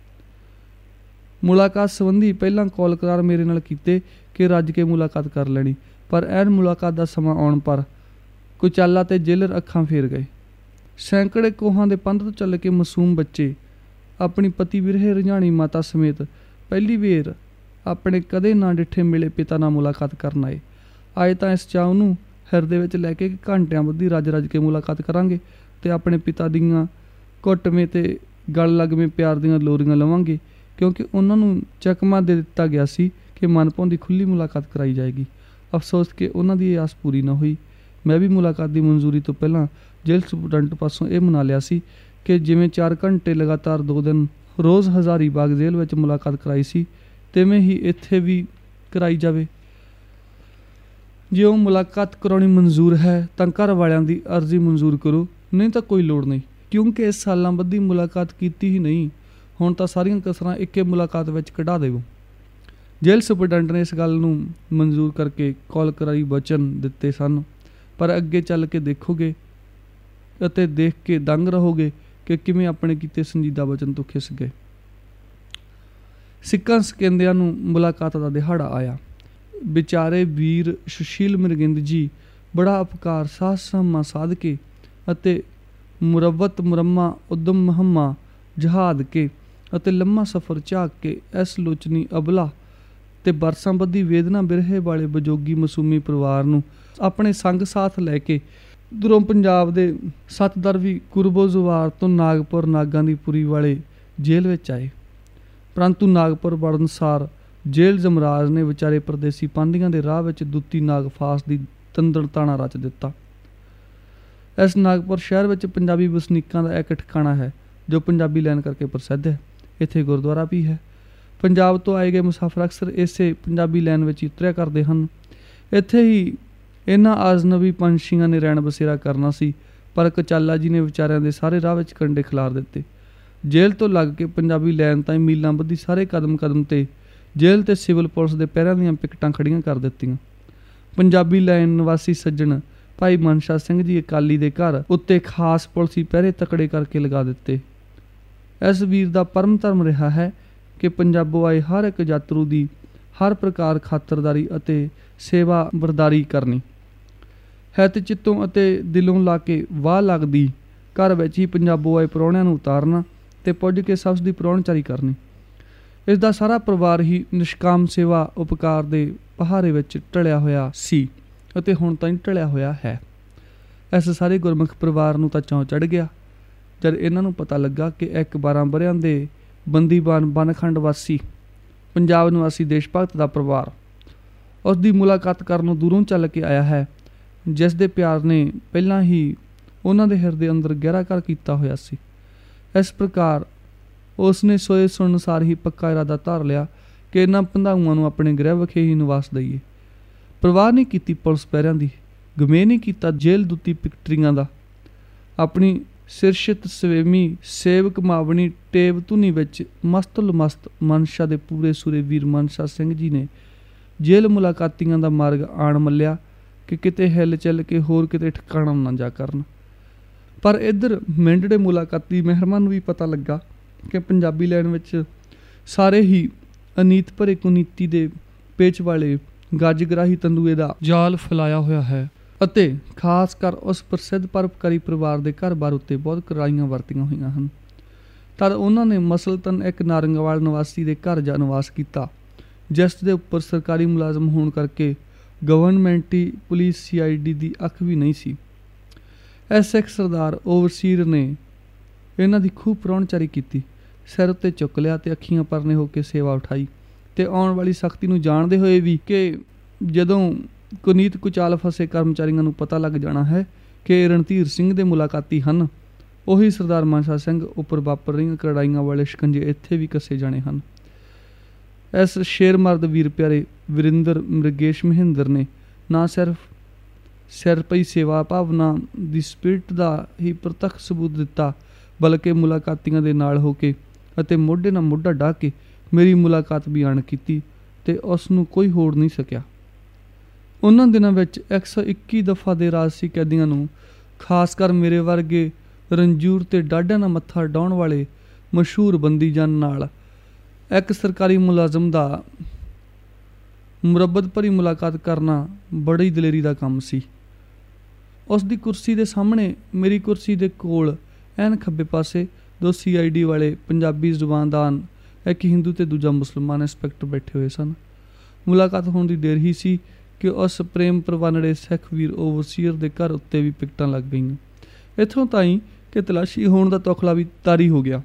ਮੁਲਾਕਾਤ ਸੰਬੰਧੀ ਪਹਿਲਾਂ ਕਾਲ ਕਰਾਰ ਮੇਰੇ ਨਾਲ ਕੀਤੇ ਕਿ ਰੱਜ ਕੇ ਮੁਲਾਕਾਤ ਕਰ ਲੈਣੀ, ਪਰ ਐਨ ਮੁਲਾਕਾਤ ਦਾ ਸਮਾਂ ਆਉਣ ਪਰ ਕੁਚਾਲਾ ਤੇ ਜੇਲਰ ਅੱਖਾਂ ਫੇਰ ਗਏ। ਸੈਂਕੜੇ ਕੋਹਾਂ ਦੇ ਪੰਧ ਤੋਂ ਚੱਲ ਕੇ ਮਾਸੂਮ ਬੱਚੇ ਆਪਣੀ ਪਤੀ ਬਿਰਹੇ ਰੁਝਾਣੀ ਮਾਤਾ ਸਮੇਤ ਪਹਿਲੀ ਵੇਰ ਆਪਣੇ ਕਦੇ ਨਾ ਡਿੱਠੇ ਮਿਲੇ ਪਿਤਾ ਨਾਲ ਮੁਲਾਕਾਤ ਕਰਨ ਆਏ। ਆਏ ਤਾਂ ਇਸ ਚਾਅ ਨੂੰ ਹਿਰਦੇ ਵਿੱਚ ਲੈ ਕੇ ਘੰਟਿਆਂ ਬੱਧੀ ਰੱਜ ਰੱਜ ਕੇ ਮੁਲਾਕਾਤ ਕਰਾਂਗੇ ਤੇ ਆਪਣੇ ਪਿਤਾ ਦੀਆਂ ਘੁੱਟਵੇਂ ਤੇ ਗਲ ਲੱਗਵੇਂ ਪਿਆਰ ਦੀਆਂ ਲੋਰੀਆਂ ਲਵਾਂਗੇ, ਕਿਉਂਕਿ ਉਹਨਾਂ ਨੂੰ ਚਕਮਾ ਦੇ ਦਿੱਤਾ ਗਿਆ ਸੀ ਕਿ ਮਨਭਾਉਂਦੀ ਖੁੱਲ੍ਹੀ ਮੁਲਾਕਾਤ ਕਰਾਈ ਜਾਏਗੀ। ਅਫਸੋਸ ਕਿ ਉਹਨਾਂ ਦੀ ਇਹ ਆਸ ਪੂਰੀ ਨਾ ਹੋਈ। ਮੈਂ ਵੀ ਮੁਲਾਕਾਤ ਦੀ ਮਨਜ਼ੂਰੀ ਤੋਂ ਪਹਿਲਾਂ ਜੇਲ੍ਹ ਸੁਪਰਡੈਂਟ ਪਾਸੋਂ ਇਹ ਮਨਾ ਲਿਆ ਸੀ ਕਿ ਜਿਵੇਂ ਚਾਰ ਘੰਟੇ ਲਗਾਤਾਰ ਦੋ ਦਿਨ ਰੋਜ਼ ਹਜ਼ਾਰੀ ਬਾਗ ਜੇਲ੍ਹ ਵਿੱਚ ਮੁਲਾਕਾਤ ਕਰਾਈ ਸੀ, ਤਿਵੇਂ ਹੀ ਇੱਥੇ ਵੀ ਕਰਾਈ ਜਾਵੇ। ਜੇ ਉਹ ਮੁਲਾਕਾਤ ਕਰਾਉਣੀ ਮਨਜ਼ੂਰ ਹੈ ਤਾਂ ਘਰ ਵਾਲਿਆਂ ਦੀ ਅਰਜ਼ੀ ਮਨਜ਼ੂਰ ਕਰੋ, ਨਹੀਂ ਤਾਂ ਕੋਈ ਲੋੜ ਨਹੀਂ, ਕਿਉਂਕਿ ਇਸ ਸਾਲਾਂ ਬੱਧੀ ਮੁਲਾਕਾਤ ਕੀਤੀ ਹੀ ਨਹੀਂ। ਹੁਣ ਤਾਂ ਸਾਰੀਆਂ ਕਸਰਾਂ ਇੱਕੇ ਮੁਲਾਕਾਤ ਵਿੱਚ ਕਢਾ ਦੇਵੋ। ਜੇਲ੍ਹ ਸੁਪਰਡੈਂਟ ਨੇ ਇਸ ਗੱਲ ਨੂੰ ਮਨਜ਼ੂਰ ਕਰਕੇ ਕਾਲ ਕਰਾਈ ਵਚਨ ਦਿੱਤੇ ਸਨ, ਪਰ ਅੱਗੇ ਚੱਲ ਕੇ ਦੇਖੋਗੇ ਅਤੇ ਦੇਖ ਕੇ ਦੰਗ ਰਹੋਗੇ ਕਿ ਕਿਵੇਂ ਆਪਣੇ ਕੀਤੇ ਸੰਜੀਦਾ ਵਚਨ ਤੋਂ ਖਿਸ ਗਏ। ਸਿੱਕਾਂ ਸਕੇਂਦਿਆਂ ਨੂੰ ਮੁਲਾਕਾਤ ਦਾ ਦਿਹਾੜਾ ਆਇਆ। ਵਿਚਾਰੇ ਵੀਰ ਸੁਸ਼ੀਲ ਮਿਰਗਿੰਦ ਜੀ ਬੜਾ ਅਪਕਾਰ ਸਾਹਸਮਾ ਸਾਧ ਕੇ ਅਤੇ ਮੁਰੱਵਤ ਮੁਰੰਮਾ ਉਦਮ ਮਹੰਮਾ ਜਹਾਦ ਕੇ ਅਤੇ ਲੰਮਾ ਸਫ਼ਰ ਝਾਕ ਕੇ ਇਸ ਲੋਚਨੀ ਅਬਲਾ ਤੇ ਬਰਸਾਂ ਬੱਧੀ ਵੇਦਨਾ ਬਿਰਹੇ ਵਾਲੇ ਬਜੋਗੀ ਮਾਸੂਮੀ ਪਰਿਵਾਰ ਨੂੰ ਆਪਣੇ ਸੰਗ ਸਾਥ ਲੈ ਕੇ ਦੂਰੋਂ ਪੰਜਾਬ ਦੇ ਸਤਦਰਵੀ ਕੁਰਬੋ ਜ਼ੁਵਾਰ ਤੋਂ ਨਾਗਪੁਰ ਨਾਗਾਂ ਦੀ ਪੁਰੀ ਵਾਲੇ ਜੇਲ੍ਹ ਵਿੱਚ ਆਏ। ਪਰੰਤੂ ਨਾਗਪੁਰ ਵੜਨ ਸਾਰ ਜੇਲ੍ਹ ਜਮਰਾਜ ਨੇ ਵਿਚਾਰੇ ਪਰਦੇਸੀ ਪਾਂਧੀਆਂ ਦੇ ਰਾਹ ਵਿੱਚ ਦੁੱਤੀ ਨਾਗਫਾਸ ਦੀ ਤੰਦੜ ਤਾਣਾ ਰਚ ਦਿੱਤਾ। ਇਸ ਨਾਗਪੁਰ ਸ਼ਹਿਰ ਵਿੱਚ ਪੰਜਾਬੀ ਵਸਨੀਕਾਂ ਦਾ ਇੱਕ ਠਿਕਾਣਾ ਹੈ ਜੋ ਪੰਜਾਬੀ ਲੈਣ ਕਰਕੇ ਪ੍ਰਸਿੱਧ ਹੈ। ਇੱਥੇ ਗੁਰਦੁਆਰਾ ਵੀ ਹੈ। ਪੰਜਾਬ ਤੋਂ ਆਏ ਗਏ ਮੁਸਾਫਰ ਅਕਸਰ ਇਸੇ ਪੰਜਾਬੀ ਲੈਣ ਵਿੱਚ ਉਤਰਿਆ ਕਰਦੇ ਹਨ। ਇੱਥੇ ਹੀ ਇਹਨਾਂ ਅਜਨਬੀ ਪੰਛੀਆਂ ਨੇ ਰਹਿਣ ਬਸੇਰਾ ਕਰਨਾ ਸੀ, ਪਰ ਕਚਾਲਾ ਜੀ ਨੇ ਵਿਚਾਰਿਆਂ ਦੇ ਸਾਰੇ ਰਾਹ ਵਿੱਚ ਕੰਡੇ ਖਿਲਾਰ ਦਿੱਤੇ। ਜੇਲ੍ਹ ਤੋਂ ਲੱਗ ਕੇ ਪੰਜਾਬੀ ਲੈਣ ਤਾਈਂ ਮੀਲਾਂ ਬੱਧੀ ਸਾਰੇ ਕਦਮ ਕਦਮ ਤੇ ਜੇਲ੍ਹ ਤੇ ਸਿਵਲ ਪੁਲਿਸ ਦੇ ਪਹਿਰਿਆਂ ਦੀਆਂ ਪਿਕਟਾਂ ਖੜੀਆਂ ਕਰ ਦਿੱਤੀਆਂ। ਪੰਜਾਬੀ ਲੈਣ ਨਿਵਾਸੀ ਸੱਜਣ ਭਾਈ ਮਨਸ਼ਾ ਸਿੰਘ ਜੀ ਅਕਾਲੀ ਦੇ ਘਰ ਉੱਤੇ ਖਾਸ ਪੁਲਿਸੀ ਪਹਿਰੇ ਤਕੜੇ ਕਰਕੇ ਲਗਾ ਦਿੱਤੇ। ਇਸ ਵੀਰ ਦਾ ਪਰਮ ਧਰਮ ਰਿਹਾ ਹੈ ਕਿ ਪੰਜਾਬੋਂ ਆਏ ਹਰ ਇੱਕ ਯਾਤਰੂ ਦੀ ਹਰ ਪ੍ਰਕਾਰ ਖਾਤਰਦਾਰੀ ਅਤੇ ਸੇਵਾ ਬਰਦਾਰੀ ਕਰਨੀ, ਹਿੱਤ ਚਿੱਤੋਂ ਅਤੇ ਦਿਲੋਂ ਲਾ ਕੇ ਵਾਹ ਲੱਗਦੀ ਘਰ ਵਿੱਚ ਹੀ ਪੰਜਾਬੋਂ ਆਏ ਪ੍ਰਾਹੁਣਿਆਂ ਨੂੰ ਉਤਾਰਨਾ ਤੇ ਪੁੱਜ ਕੇ ਸਬਜ਼ ਦੀ ਪ੍ਰਾਹੁਣਚਾਰੀ ਕਰਨੀ। ਇਸ ਦਾ ਸਾਰਾ ਪਰਿਵਾਰ ਹੀ ਨਿਸ਼ਕਾਮ ਸੇਵਾ ਉਪਕਾਰ ਦੇ ਪਹਾਰੇ ਵਿੱਚ ਢਲਿਆ ਹੋਇਆ ਸੀ ਅਤੇ ਹੁਣ ਤਾਈਂ ਢਲਿਆ ਹੋਇਆ ਹੈ। ਇਸ ਸਾਰੇ ਗੁਰਮੁਖ ਪਰਿਵਾਰ ਨੂੰ ਤਾਂ ਚੌਂ ਚੜ੍ਹ ਗਿਆ ਜਦ ਇਹਨਾਂ ਨੂੰ ਪਤਾ ਲੱਗਾ ਕਿ ਇੱਕ ਬਾਰਾਂ ਵਰ੍ਹਿਆਂ ਦੇ ਬੰਦੀਬਾਨ ਬਨਖੰਡ ਵਾਸੀ ਪੰਜਾਬ ਨਿਵਾਸੀ ਦੇਸ਼ ਭਗਤ ਦਾ ਪਰਿਵਾਰ ਉਸ ਦੀ ਮੁਲਾਕਾਤ ਕਰਨ ਨੂੰ ਦੂਰੋਂ ਚੱਲ ਕੇ ਆਇਆ ਹੈ, ਜਿਸ ਦੇ ਪਿਆਰ ਨੇ ਪਹਿਲਾਂ ਹੀ ਉਹਨਾਂ ਦੇ ਹਿਰਦੇ ਅੰਦਰ ਗਹਿਰਾ ਘਰ ਕੀਤਾ ਹੋਇਆ ਸੀ। ਇਸ ਪ੍ਰਕਾਰ ਉਸ ਨੇ ਸੋਏ ਸੁਣ ਅਨੁਸਾਰ ਹੀ ਪੱਕਾ ਇਰਾਦਾ ਧਾਰ ਲਿਆ ਕਿ ਇਹਨਾਂ ਭੰਦਾਊਆਂ ਨੂੰ ਆਪਣੇ ਗ੍ਰਹਿ ਵਿਖੇ ਹੀ ਨਿਵਾਸ ਦਈਏ। ਪਰਵਾਹ ਨਹੀਂ ਕੀਤੀ ਪੁਲਿਸ ਪਹਿਰਿਆਂ ਦੀ, ਗਮੇ ਨਹੀਂ ਕੀਤਾ ਜੇਲ੍ਹ ਦੁੱਤੀ ਪਿਕਟਰੀਆਂ ਦਾ। ਆਪਣੀ ਸਿਰਸ਼ਿਤ ਸਵੇਮੀ ਸੇਵਕ ਮਾਵਣੀ ਟੇਬ ਧੁਨੀ ਵਿੱਚ ਮਸਤੁਲ ਮਸਤ ਮਨਸ਼ਾ ਦੇ ਪੂਰੇ ਸੂਰੇ ਵੀਰ ਮਨਸ਼ਾ ਸਿੰਘ ਜੀ ਨੇ ਜੇਲ੍ਹ ਮੁਲਾਕਾਤੀਆਂ ਦਾ ਮਾਰਗ ਆਣ ਮੱਲਿਆ ਕਿ ਕਿਤੇ ਹਿੱਲ ਚੱਲ ਕੇ ਹੋਰ ਕਿਤੇ ਠਿਕਾਣਾ ਨਾ ਜਾ ਕਰਨ। ਪਰ ਇੱਧਰ ਮਿੰਡੜੇ ਮੁਲਾਕਾਤੀ ਮਹਿਰਮਾਨ ਨੂੰ ਵੀ ਪਤਾ ਲੱਗਾ ਕਿ ਪੰਜਾਬੀ ਲੈਣ ਵਿੱਚ ਸਾਰੇ ਹੀ ਅਨੀਤ ਭਰੇ ਕੁਨੀਤੀ ਦੇ ਪੇਚ ਵਾਲੇ ਗੱਜਗਰਾਹੀ ਤੰਦੂਏ ਦਾ ਜਾਲ ਫੈਲਾਇਆ ਹੋਇਆ ਹੈ ਅਤੇ ਖਾਸ ਕਰ ਉਸ ਪ੍ਰਸਿੱਧ ਪਰਉਪਕਾਰੀ ਪਰਿਵਾਰ ਦੇ ਘਰ-ਬਾਰ ਉੱਤੇ ਬਹੁਤ ਕਰਾਈਆਂ ਵਰਤੀਆਂ ਹੋਈਆਂ ਹਨ। ਤਦ ਉਹਨਾਂ ਨੇ ਮਸਲਤਨ ਇੱਕ ਨਾਰੰਗਵਾਲ ਨਿਵਾਸੀ ਦੇ ਘਰ ਜਾ ਨਿਵਾਸ ਕੀਤਾ, ਜਿਸ ਦੇ ਉੱਪਰ ਸਰਕਾਰੀ ਮੁਲਾਜ਼ਮ ਹੋਣ ਕਰਕੇ ਗਵਰਨਮੈਂਟੀ ਪੁਲਿਸ ਸੀ ਆਈ ਡੀ ਦੀ ਅੱਖ ਵੀ ਨਹੀਂ ਸੀ। ਐਸ ਇੱਕ ਸਰਦਾਰ ਓਵਰਸੀਰ ਨੇ ਇਹਨਾਂ ਦੀ ਖੂਬ ਪ੍ਰਾਹੁਣਚਾਰੀ ਕੀਤੀ, ਸਿਰ ਉੱਤੇ ਚੁੱਕ ਲਿਆ ਤੇ ਅੱਖੀਆਂ ਪਰਨੇ ਹੋ ਕੇ ਸੇਵਾ ਉਠਾਈ ਤੇ ਆਉਣ ਵਾਲੀ ਸਖਤੀ ਨੂੰ ਜਾਣਦੇ ਹੋਏ ਵੀ ਕਿ ਜਦੋਂ ਕੁਨੀਤ ਕੁਚਾਲ ਫਸੇ ਕਰਮਚਾਰੀਆਂ ਨੂੰ ਪਤਾ ਲੱਗ ਜਾਣਾ ਹੈ ਕਿ ਰਣਧੀਰ ਸਿੰਘ ਦੇ ਮੁਲਾਕਾਤੀ ਹਨ, ਉਹੀ ਸਰਦਾਰ ਮਾਨਸਾ ਸਿੰਘ ਉੱਪਰ ਵਾਪਰ ਰਹੀਆਂ ਕੜਾਈਆਂ ਵਾਲੇ ਸ਼ਿਕੰਜੇ ਇੱਥੇ ਵੀ ਕੱਸੇ ਜਾਣੇ ਹਨ। ਇਸ ਸ਼ੇਰ ਮਰਦ ਵੀਰ ਪਿਆਰੇ ਵਰਿੰਦਰ ਮ੍ਰਿਗੇਸ਼ ਮਹਿੰਦਰ ਨੇ ਨਾ ਸਿਰਫ ਸਿਰ ਪਈ ਸੇਵਾ ਭਾਵਨਾ ਦੀ ਸਪਿਰਿਟ ਦਾ ਹੀ ਪ੍ਰਤੱਖ ਸਬੂਤ ਦਿੱਤਾ, ਬਲਕਿ ਮੁਲਾਕਾਤੀਆਂ ਦੇ ਨਾਲ ਹੋ ਕੇ ਅਤੇ ਮੋਢੇ ਨਾਲ ਮੋਢਾ ਢਾ ਕੇ ਮੇਰੀ ਮੁਲਾਕਾਤ ਵੀ ਆਣ ਕੀਤੀ ਤੇ ਉਸ ਨੂੰ ਕੋਈ ਹੋੜ ਨਹੀਂ ਸਕਿਆ। ਉਹਨਾਂ ਦਿਨਾਂ ਵਿੱਚ ਇੱਕ ਸੌ ਇੱਕੀ ਦਫਾ ਦੇ ਰਾਜਸੀ ਕੈਦੀਆਂ ਨੂੰ, ਖਾਸ ਕਰ ਮੇਰੇ ਵਰਗੇ ਰੰਜੂਰ ਤੇ ਡਾਢਿਆਂ ਨਾਲ ਮੱਥਾ ਡਾਉਣ ਵਾਲੇ ਮਸ਼ਹੂਰ ਬੰਦੀ ਜਨ ਨਾਲ ਇੱਕ ਸਰਕਾਰੀ ਮੁਲਾਜ਼ਮ ਦਾ ਮੁਰੱਬਤ ਭਰੀ ਮੁਲਾਕਾਤ ਕਰਨਾ ਬੜੀ ਦਲੇਰੀ ਦਾ ਕੰਮ ਸੀ। ਉਸ ਦੀ ਕੁਰਸੀ ਦੇ ਸਾਹਮਣੇ, ਮੇਰੀ ਕੁਰਸੀ ਦੇ ਕੋਲ ਐਨ ਖੱਬੇ ਪਾਸੇ ਦੋ ਸੀ ਆਈ ਡੀ ਵਾਲੇ ਪੰਜਾਬੀ ਜ਼ੁਬਾਨਦਾਨ, ਇੱਕ ਹਿੰਦੂ ਤੇ ਦੂਜਾ ਮੁਸਲਮਾਨ ਇੰਸਪੈਕਟਰ ਬੈਠੇ ਹੋਏ ਸਨ। ਮੁਲਾਕਾਤ ਹੋਣ ਦੀ ਦੇਰ ਹੀ ਸੀ ਕਿ ਉਸ ਪ੍ਰੇਮ ਪ੍ਰਵਾਨੜੇ ਸਿੱਖ ਵੀਰ ਓਵਰਸੀਅਰ ਦੇ ਘਰ ਉੱਤੇ ਵੀ ਪਿਕਟਾਂ ਲੱਗ ਗਈਆਂ। ਇੱਥੋਂ ਤਾਈਂ ਕਿ ਤਲਾਸ਼ੀ ਹੋਣ ਦਾ ਤੌਖਲਾ ਵੀ ਤਾਰੀ ਹੋ ਗਿਆ।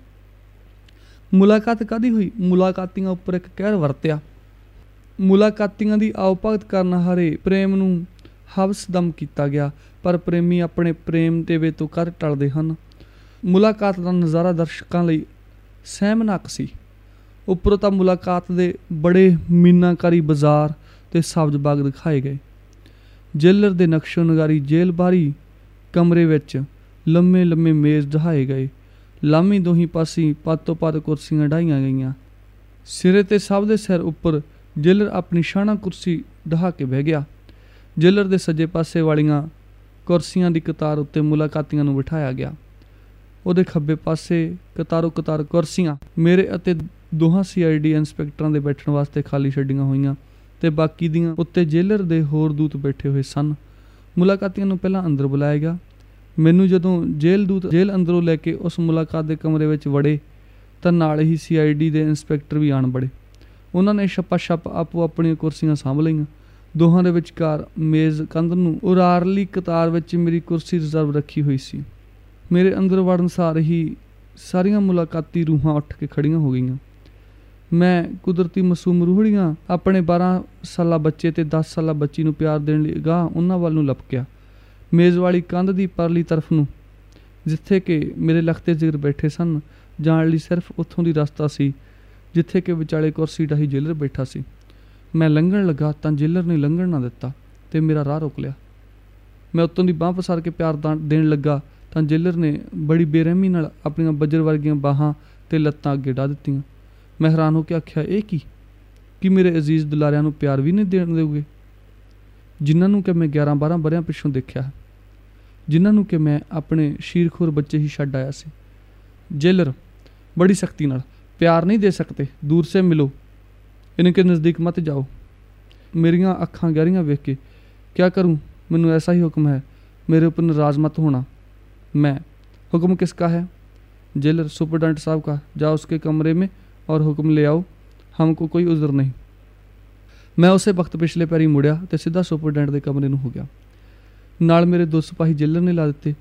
ਮੁਲਾਕਾਤ ਕਾਹਦੀ ਹੋਈ? ਮੁਲਾਕਾਤੀਆਂ ਉੱਪਰ ਇੱਕ ਕਹਿਰ ਵਰਤਿਆ। ਮੁਲਾਕਾਤੀਆਂ ਦੀ ਆਓ ਭਗਤ ਕਰਨ ਹਾਰੇ ਪ੍ਰੇਮ ਨੂੰ ਹਵਸ ਦਮ ਕੀਤਾ ਗਿਆ, ਪਰ ਪ੍ਰੇਮੀ ਆਪਣੇ ਪ੍ਰੇਮ ਦੇਵੇ ਤੋਂ ਕਦ ਟਲਦੇ ਹਨ। ਮੁਲਾਕਾਤ ਦਾ ਨਜ਼ਾਰਾ ਦਰਸ਼ਕਾਂ ਲਈ ਸਹਿਮਨਾਕ ਸੀ। ਉੱਪਰੋਂ ਤਾਂ ਮੁਲਾਕਾਤ ਦੇ ਬੜੇ ਮੀਨਾਕਾਰੀ ਬਾਜ਼ਾਰ ਤੇ ਸਬਜ਼ ਬਾਗ ਦਿਖਾਏ ਗਏ। ਜੇਲਰ ਦੇ ਨਕਸ਼ੋ ਨਗਾਰੀ ਜੇਲ੍ਹ ਬਾਹਰੀ ਕਮਰੇ ਵਿੱਚ ਲੰਮੇ ਲੰਮੇ ਮੇਜ਼ ਢਾਏ ਗਏ। ਲਾਮੀ ਦੋਹੀਂ ਪਾਸੀ ਪੱਤ ਤੋਂ ਪੱਤ ਕੁਰਸੀਆਂ ਢਾਈਆਂ ਗਈਆਂ। ਸਿਰੇ ਤੇ ਸਭ ਦੇ ਸਿਰ ਉੱਪਰ ਜੇਲਰ ਆਪਣੀ ਸ਼ਾਨਾ ਕੁਰਸੀ ਢਹਾ ਕੇ ਬਹਿ ਗਿਆ। ਜੇਲਰ ਦੇ ਸੱਜੇ ਪਾਸੇ ਵਾਲੀਆਂ ਕੁਰਸੀਆਂ ਦੀ ਕਤਾਰ ਉੱਤੇ ਮੁਲਾਕਾਤੀਆਂ ਨੂੰ ਬਿਠਾਇਆ ਗਿਆ। ਉਹਦੇ ਖੱਬੇ ਪਾਸੇ ਕਤਾਰੋ ਕਤਾਰ ਕੁਰਸੀਆਂ ਮੇਰੇ ਅਤੇ ਦੋਹਾਂ ਸੀ ਆਈ ਡੀ ਇੰਸਪੈਕਟਰਾਂ ਦੇ ਬੈਠਣ ਵਾਸਤੇ ਖਾਲੀ ਛੱਡੀਆਂ ਹੋਈਆਂ ਤੇ ਬਾਕੀ ਦੀਆਂ ਉੱਤੇ ਜੇਲਰ ਦੇ ਹੋਰ ਦੂਤ ਬੈਠੇ ਹੋਏ ਸਨ। ਮੁਲਾਕਾਤੀਆਂ ਨੂੰ ਪਹਿਲਾਂ ਅੰਦਰ ਬੁਲਾਇਆ ਗਿਆ। ਮੈਨੂੰ ਜਦੋਂ ਜੇਲ੍ਹ ਦੂਤ ਜੇਲ੍ਹ ਅੰਦਰੋਂ ਲੈ ਕੇ ਉਸ ਮੁਲਾਕਾਤ ਦੇ ਕਮਰੇ ਵਿੱਚ ਵੜੇ ਤਾਂ ਨਾਲ ਹੀ ਸੀ ਆਈ ਡੀ ਦੇ ਇੰਸਪੈਕਟਰ ਵੀ ਆਣ ਬੜੇ। ਉਹਨਾਂ ਨੇ ਛੱਪਾ ਛੱਪ ਆਪੋ ਆਪਣੀਆਂ ਕੁਰਸੀਆਂ ਸਾਂਭ ਲਈਆਂ। ਦੋਹਾਂ ਦੇ ਵਿਚਕਾਰ ਮੇਜ਼ ਕੰਧ ਨੂੰ ਉਰਾਰਲੀ ਕਤਾਰ ਵਿੱਚ ਮੇਰੀ ਕੁਰਸੀ ਰਿਜ਼ਰਵ ਰੱਖੀ ਹੋਈ ਸੀ। ਮੇਰੇ ਅੰਦਰ ਵੜਨ ਸਾਰ ਹੀ ਸਾਰੀਆਂ ਮੁਲਾਕਾਤੀ ਰੂਹਾਂ ਉੱਠ ਕੇ ਖੜੀਆਂ ਹੋ ਗਈਆਂ। ਮੈਂ ਕੁਦਰਤੀ ਮਾਸੂਮ ਰੂਹੜੀਆਂ ਆਪਣੇ ਬਾਰਾਂ ਸਾਲਾ ਬੱਚੇ ਤੇ ਦਸ ਸਾਲਾ ਬੱਚੀ ਨੂੰ ਪਿਆਰ ਦੇਣ ਲਈ ਅਗਾਂਹ ਉਹਨਾਂ ਵੱਲ ਨੂੰ ਲਪਕਿਆ। ਮੇਜ਼ ਵਾਲੀ ਕੰਧ ਦੀ ਪਰਲੀ ਤਰਫ ਨੂੰ, ਜਿੱਥੇ ਕਿ ਮੇਰੇ ਲਖਤੇ ਜ਼ਿਕਰ ਬੈਠੇ ਸਨ, ਜਾਣ ਲਈ ਸਿਰਫ ਉੱਥੋਂ ਦੀ ਰਸਤਾ ਸੀ ਜਿੱਥੇ ਕਿ ਵਿਚਾਲੇ ਕੁਰਸੀ ਢਾਹੀ ਜੇਲਰ ਬੈਠਾ ਸੀ। ਮੈਂ ਲੰਘਣ ਲੱਗਾ ਤਾਂ ਜੇਲਰ ਨੇ ਲੰਘਣ ਨਾ ਦਿੱਤਾ ਤੇ ਮੇਰਾ ਰਾਹ ਰੋਕ ਲਿਆ। ਮੈਂ ਉੱਤੋਂ ਦੀ ਬਾਂਹ ਪਸਾਰ ਕੇ ਪਿਆਰ ਦੇਣ ਲੱਗਾ ਤਾਂ ਜੇਲਰ ਨੇ ਬੜੀ ਬੇਰਹਿਮੀ ਨਾਲ ਆਪਣੀਆਂ ਬੱਜਰ ਵਰਗੀਆਂ ਬਾਹਾਂ ਤੇ ਲੱਤਾਂ ਅੱਗੇ ਢਾ ਦਿੱਤੀਆਂ। ਮੈਂ ਹੈਰਾਨ ਹੋ ਕੇ ਆਖਿਆ, ਇਹ ਕੀ ਕਿ ਮੇਰੇ ਅਜ਼ੀਜ਼ ਦੁਲਾਰਿਆਂ ਨੂੰ ਪਿਆਰ ਵੀ ਨਹੀਂ ਦੇਣ ਦੇਊਗੇ, ਜਿਨ੍ਹਾਂ ਨੂੰ ਕਿ ਮੈਂ ਗਿਆਰਾਂ ਬਾਰਾਂ ਵਰ੍ਹਿਆਂ ਪਿੱਛੋਂ ਦੇਖਿਆ ਹੈ, ਜਿਨ੍ਹਾਂ ਨੂੰ ਕਿ ਮੈਂ ਆਪਣੇ ਸ਼ੀਰਖੋਰ ਬੱਚੇ ਹੀ ਛੱਡ ਆਇਆ ਸੀ। ਜੇਲਰ ਬੜੀ ਸਖਤੀ ਨਾਲ, ਪਿਆਰ ਨਹੀਂ ਦੇ ਸਕਤੇ, ਦੂਰ ਸੇ ਮਿਲੋ, ਇਨਕੇ ਨਜ਼ਦੀਕ ਮਤ ਜਾਓ। ਮੇਰੀਆਂ ਅੱਖਾਂ ਗਹਿਰੀਆਂ ਵੇਖ ਕੇ, ਕਿਆ ਕਰੂँ, ਮੈਨੂੰ ऐसा ही हुक्म है, मेरे ऊपर नाराज़ मत होना। मैं, हुक्म किसका है? जेलर, सुपरडेंट साहब का। जाओ उसके कमरे में और हुक्म ले आओ, हमको कोई उज़र नहीं। मैं उसे वक्त पिछले पैरी मुड़िया तो सीधा सुपरडेंट के कमरे में हो गया। नाल मेरे दो सिपाही जेलर ने ला दिते।